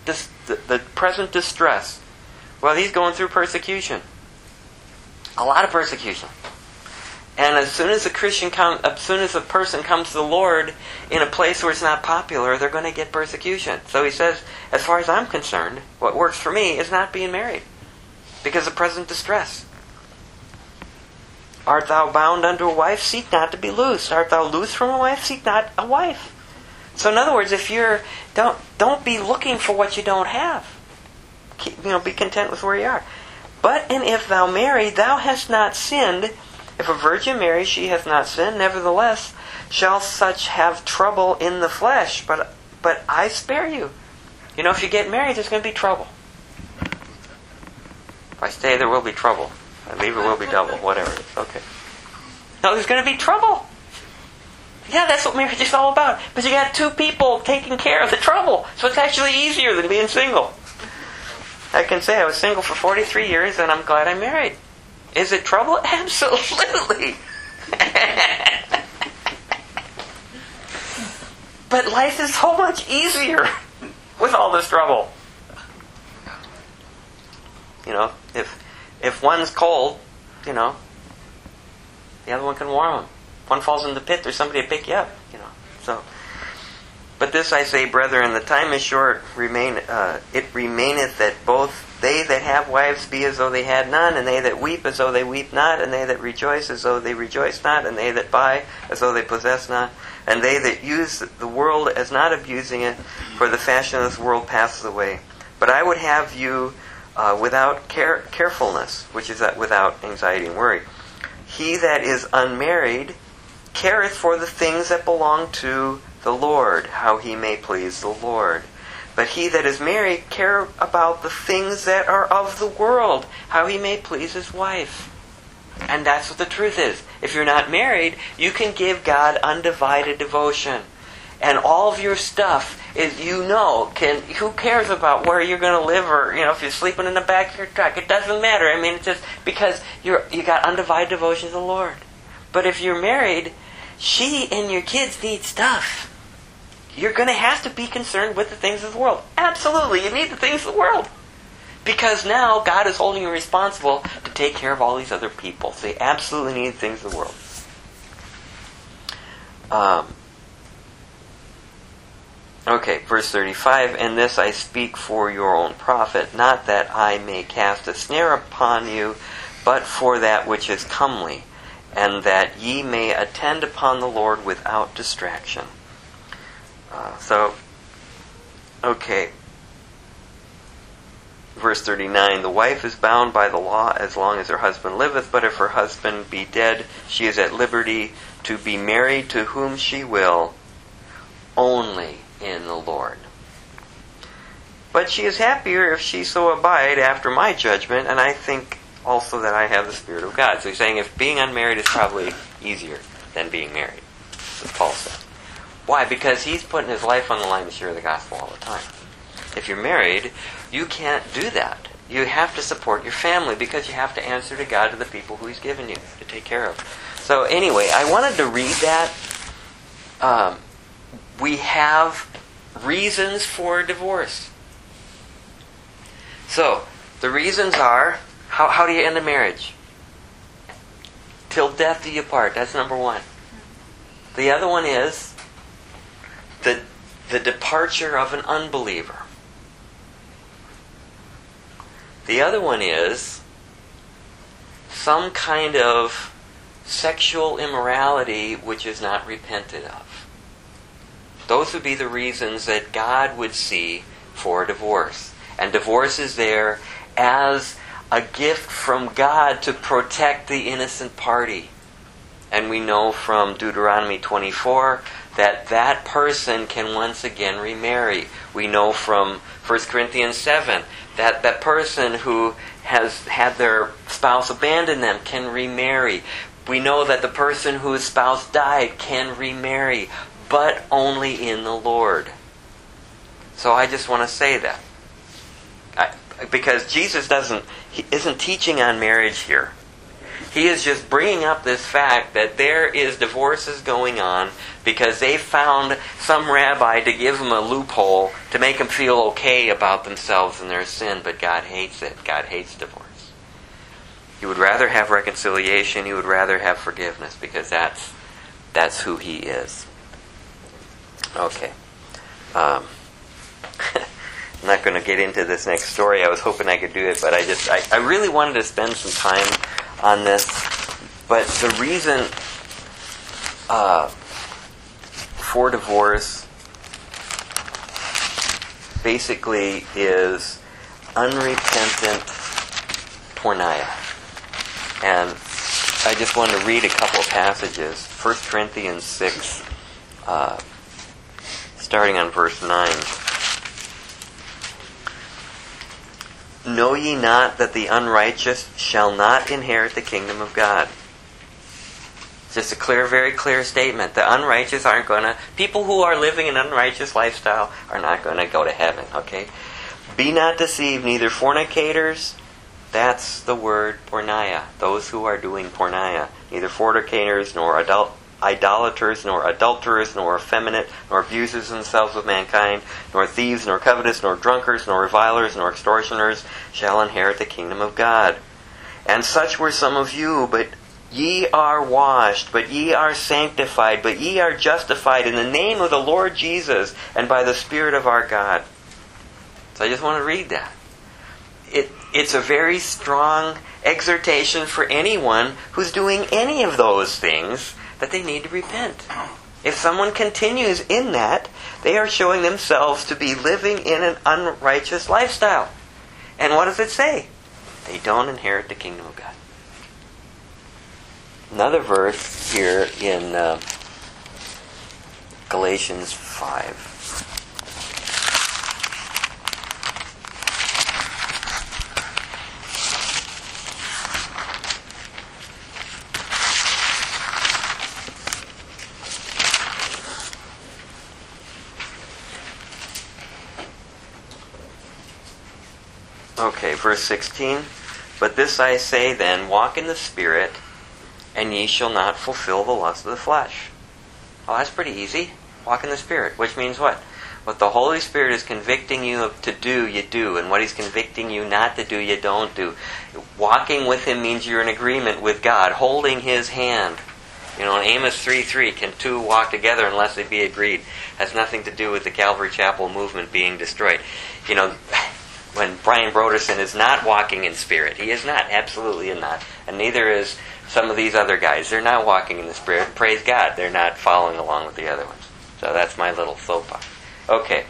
distress, well, he's going through persecution, a lot of persecution. And as soon as a person comes to the Lord in a place where it's not popular, they're going to get persecution. So he says, as far as I'm concerned, what works for me is not being married, because of present distress. Art thou bound unto a wife? Seek not to be loosed. Art thou loosed from a wife? Seek not a wife. So in other words, if don't be looking for what you don't have. Be content with where you are. But and if thou marry, thou hast not sinned. If a virgin marry, she hath not sinned. Nevertheless, shall such have trouble in the flesh. But I spare you. If you get married, there's going to be trouble. If I stay, there will be trouble. I leave, it will be double. Whatever it is. Okay. No, there's going to be trouble. Yeah, that's what marriage is all about. But you got two people taking care of the trouble. So it's actually easier than being single. I can say I was single for 43 years and I'm glad I'm married. Is it trouble? Absolutely. But life is so much easier with all this trouble. You know, if one's cold, you know, the other one can warm them. If one falls in the pit, there's somebody to pick you up. You know, so. But this I say, brethren, the time is short. It remaineth that both they that have wives be as though they had none, and they that weep as though they weep not, and they that rejoice as though they rejoice not, and they that buy as though they possess not, and they that use the world as not abusing it, for the fashion of this world passes away. But I would have you without carefulness, which is that without anxiety and worry. He that is unmarried careth for the things that belong to the Lord, how he may please the Lord. But he that is married care about the things that are of the world, how he may please his wife. And that's what the truth is. If you're not married, you can give God undivided devotion. And all of your stuff is, who cares about where you're going to live, or, if you're sleeping in the back of your truck. It doesn't matter. I mean, it's just because you got undivided devotion to the Lord. But if you're married, she and your kids need stuff. You're going to have to be concerned with the things of the world. Absolutely, you need the things of the world. Because now God is holding you responsible to take care of all these other people. So you absolutely need the things of the world. Okay, verse 35, and this I speak for your own profit, not that I may cast a snare upon you, but for that which is comely, and that ye may attend upon the Lord without distraction. Verse 39, the wife is bound by the law as long as her husband liveth, but if her husband be dead, she is at liberty to be married to whom she will, only in the Lord. But she is happier if she so abide after my judgment, and I think also that I have the Spirit of God. So he's saying if being unmarried is probably easier than being married, as Paul said. Why? Because he's putting his life on the line to share the gospel all the time. If you're married, you can't do that. You have to support your family because you have to answer to God, to the people who he's given you to take care of. So anyway, I wanted to read that. We have reasons for divorce. So, the reasons are, how do you end a marriage? Till death do you part. That's number one. The other one is the departure of an unbeliever. The other one is some kind of sexual immorality which is not repented of. Those would be the reasons that God would see for divorce. And divorce is there as a gift from God to protect the innocent party. And we know from Deuteronomy 24 that that person can once again remarry. We know from 1 Corinthians 7 that that person who has had their spouse abandon them can remarry. We know that the person whose spouse died can remarry, but only in the Lord. So I just want to say that. Because Jesus isn't teaching on marriage here. He is just bringing up this fact that there is divorces going on because they found some rabbi to give them a loophole to make them feel okay about themselves and their sin, but God hates it. God hates divorce. He would rather have reconciliation. He would rather have forgiveness because that's who he is. Okay. I'm not going to get into this next story. I was hoping I could do it, but I really wanted to spend some time on this. But the reason for divorce basically is unrepentant porneia. And I just want to read a couple of passages. 1 Corinthians 6, starting on verse 9. Know ye not that the unrighteous shall not inherit the kingdom of God? Just a very clear statement. The unrighteous aren't going to... People who are living an unrighteous lifestyle are not going to go to heaven, okay? Be not deceived, neither fornicators... That's the word porneia. Those who are doing porneia. Neither fornicators, nor idolaters, nor adulterers, nor effeminate, nor abusers themselves of mankind, nor thieves, nor covetous, nor drunkards, nor revilers, nor extortioners shall inherit the kingdom of God. And such were some of you, but ye are washed, but ye are sanctified, but ye are justified in the name of the Lord Jesus, and by the Spirit of our God. So I just want to read that. It's a very strong exhortation for anyone who's doing any of those things that they need to repent. If someone continues in that, they are showing themselves to be living in an unrighteous lifestyle. And what does it say? They don't inherit the kingdom of God. Another verse here in Galatians 5. Okay, verse 16. But this I say then, walk in the Spirit, and ye shall not fulfill the lust of the flesh. Well, that's pretty easy. Walk in the Spirit, which means what? What the Holy Spirit is convicting you to do, you do. And what He's convicting you not to do, you don't do. Walking with Him means you're in agreement with God, holding His hand. You know, in Amos 3:3, can two walk together unless they be agreed? Has nothing to do with the Calvary Chapel movement being destroyed. You know, when Brian Broderson is not walking in Spirit, he is not, absolutely not. And neither is some of these other guys. They're not walking in the Spirit. Praise God, they're not following along with the other ones. So that's my little soapbox. Okay.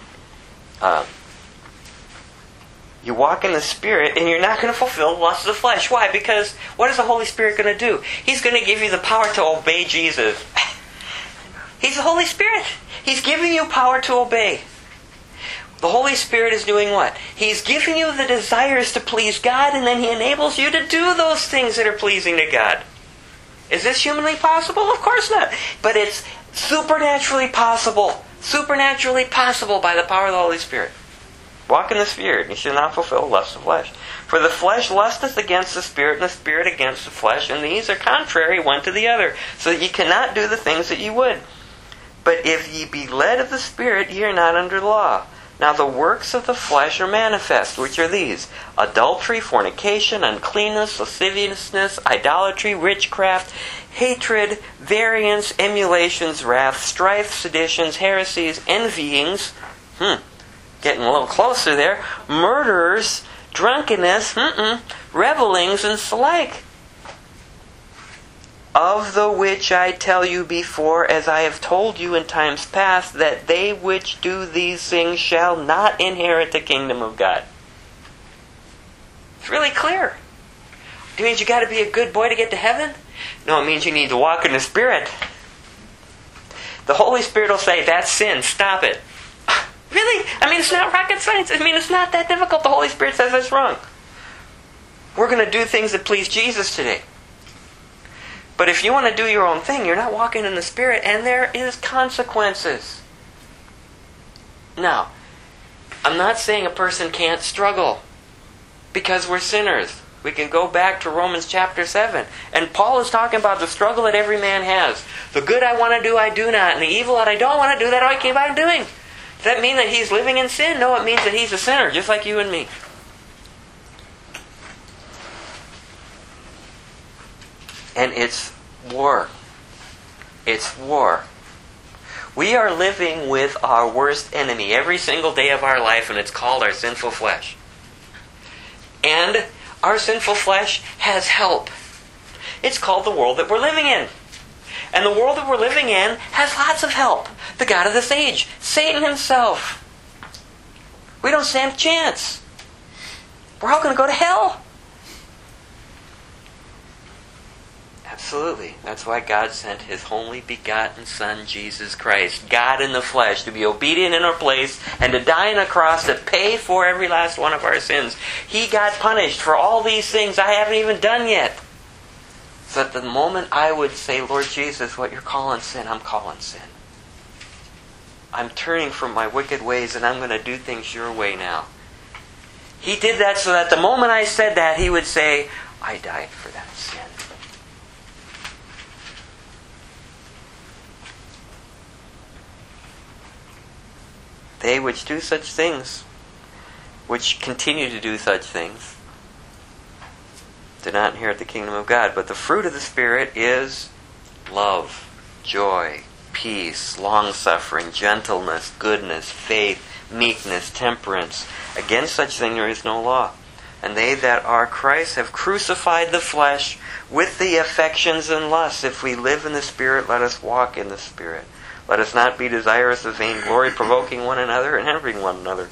You walk in the Spirit and you're not going to fulfill the lust of the flesh. Why? Because what is the Holy Spirit going to do? He's going to give you the power to obey Jesus. He's the Holy Spirit. He's giving you power to obey. The Holy Spirit is doing what? He's giving you the desires to please God, and then He enables you to do those things that are pleasing to God. Is this humanly possible? Of course not. But it's supernaturally possible. Supernaturally possible by the power of the Holy Spirit. Walk in the Spirit, and you shall not fulfill the lust of the flesh. For the flesh lusteth against the Spirit, and the Spirit against the flesh, and these are contrary one to the other, so that ye cannot do the things that ye would. But if ye be led of the Spirit, ye are not under the law. Now the works of the flesh are manifest, which are these: adultery, fornication, uncleanness, lasciviousness, idolatry, witchcraft, hatred, variance, emulations, wrath, strife, seditions, heresies, envyings, getting a little closer there, murderers, drunkenness, revelings, and the like. Of the which I tell you before, as I have told you in times past, that they which do these things shall not inherit the kingdom of God. It's really clear. It means you got to be a good boy to get to heaven? No, it means you need to walk in the Spirit. The Holy Spirit will say, that's sin, stop it. Really? I mean, it's not rocket science. I mean, it's not that difficult. The Holy Spirit says that's wrong. We're going to do things that please Jesus today. But if you want to do your own thing, you're not walking in the Spirit, and there is consequences. Now, I'm not saying a person can't struggle, because we're sinners. We can go back to Romans chapter 7. And Paul is talking about the struggle that every man has. The good I want to do, I do not. And the evil that I don't want to do, that I keep on doing. Does that mean that he's living in sin? No, it means that he's a sinner, just like you and me. And it's war. It's war. We are living with our worst enemy every single day of our life, and it's called our sinful flesh. And our sinful flesh has help. It's called the world that we're living in. And the world that we're living in has lots of help. The God of this age, Satan himself. We don't stand a chance. We're all going to go to hell. Absolutely. That's why God sent His only begotten Son, Jesus Christ, God in the flesh, to be obedient in our place and to die on a cross to pay for every last one of our sins. He got punished for all these things I haven't even done yet. So at the moment I would say, Lord Jesus, what you're calling sin, I'm calling sin. I'm turning from my wicked ways and I'm going to do things your way now. He did that so that the moment I said that, He would say, I died for that sin. They which do such things, which continue to do such things, do not inherit the kingdom of God. But the fruit of the Spirit is love, joy, peace, long-suffering, gentleness, goodness, faith, meekness, temperance. Against such thing there is no law. And they that are Christ have crucified the flesh with the affections and lusts. If we live in the Spirit, let us walk in the Spirit. Let us not be desirous of vainglory, provoking one another and envying one another.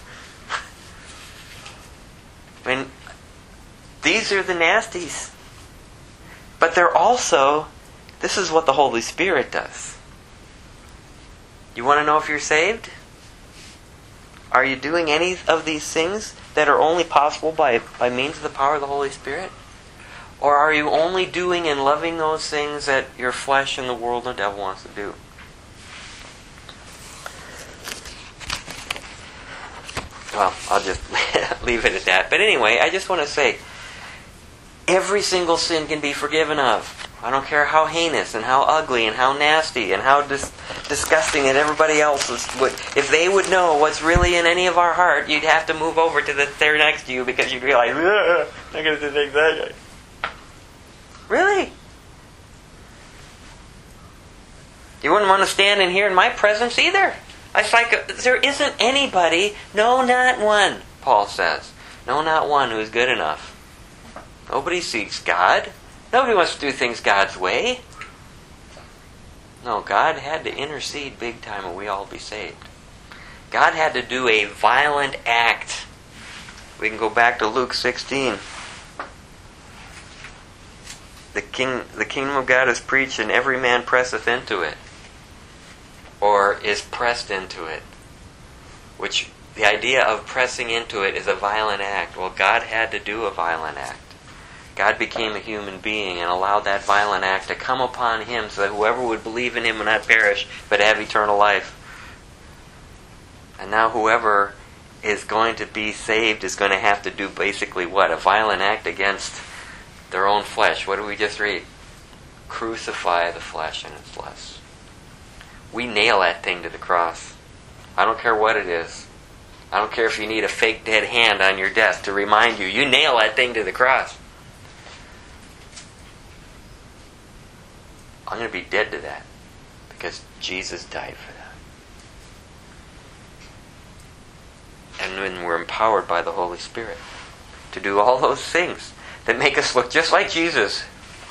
I mean, these are the nasties. But they're also, this is what the Holy Spirit does. You want to know if you're saved? Are you doing any of these things that are only possible by means of the power of the Holy Spirit? Or are you only doing and loving those things that your flesh and the world and the devil wants to do? Well, I'll just leave it at that. But anyway, I just want to say, every single sin can be forgiven of. I don't care how heinous and how ugly and how nasty and how disgusting that everybody else would. If they would know what's really in any of our heart, you'd have to move over to the there next to you because you'd realize, I'm going to take that guy. Really? You wouldn't want to stand in here in my presence either. It's like there isn't anybody, no, not one, Paul says. No, not one who is good enough. Nobody seeks God. Nobody wants to do things God's way. No, God had to intercede big time and we all be saved. God had to do a violent act. We can go back to Luke 16. The kingdom of God is preached and every man presseth into it. Or is pressed into it. Which, the idea of pressing into it is a violent act. Well, God had to do a violent act. God became a human being and allowed that violent act to come upon Him so that whoever would believe in Him would not perish, but have eternal life. And now whoever is going to be saved is going to have to do basically what? A violent act against their own flesh. What did we just read? Crucify the flesh and its lusts. We nail that thing to the cross. I don't care what it is. I don't care if you need a fake dead hand on your desk to remind you. You nail that thing to the cross. I'm going to be dead to that because Jesus died for that. And when we're empowered by the Holy Spirit to do all those things that make us look just like Jesus.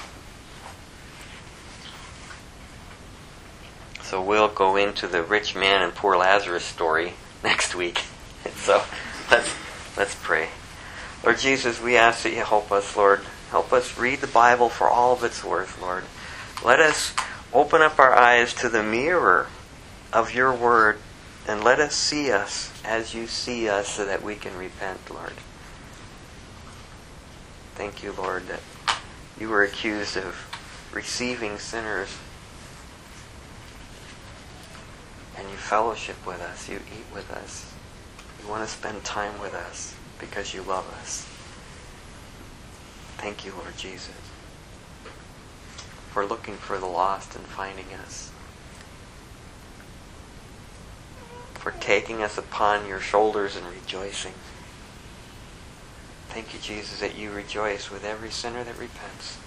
So we'll go into the rich man and poor Lazarus story next week. So let's pray. Lord Jesus, we ask that you help us, Lord. Help us read the Bible for all of its worth, Lord. Let us open up our eyes to the mirror of your word and let us see us as you see us so that we can repent, Lord. Thank you, Lord, that you were accused of receiving sinners. And you fellowship with us. You eat with us. You want to spend time with us because you love us. Thank you, Lord Jesus, for looking for the lost and finding us. For taking us upon your shoulders and rejoicing. Thank you, Jesus, that you rejoice with every sinner that repents.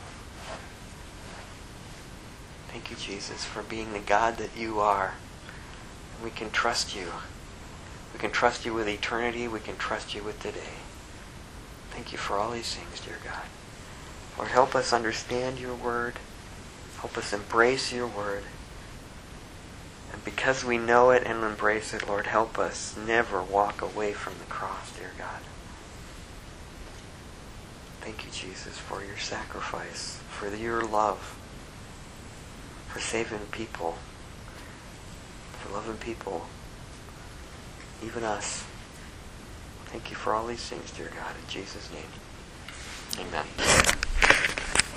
Thank you, Jesus, for being the God that you are. We can trust you. We can trust you with eternity. We can trust you with today. Thank you for all these things, dear God. Lord, help us understand your word. Help us embrace your word. And because we know it and embrace it, Lord, help us never walk away from the cross, dear God. Thank you, Jesus, for your sacrifice, for your love, for saving people, for loving people, even us. Thank you for all these things, dear God, in Jesus' name. Amen.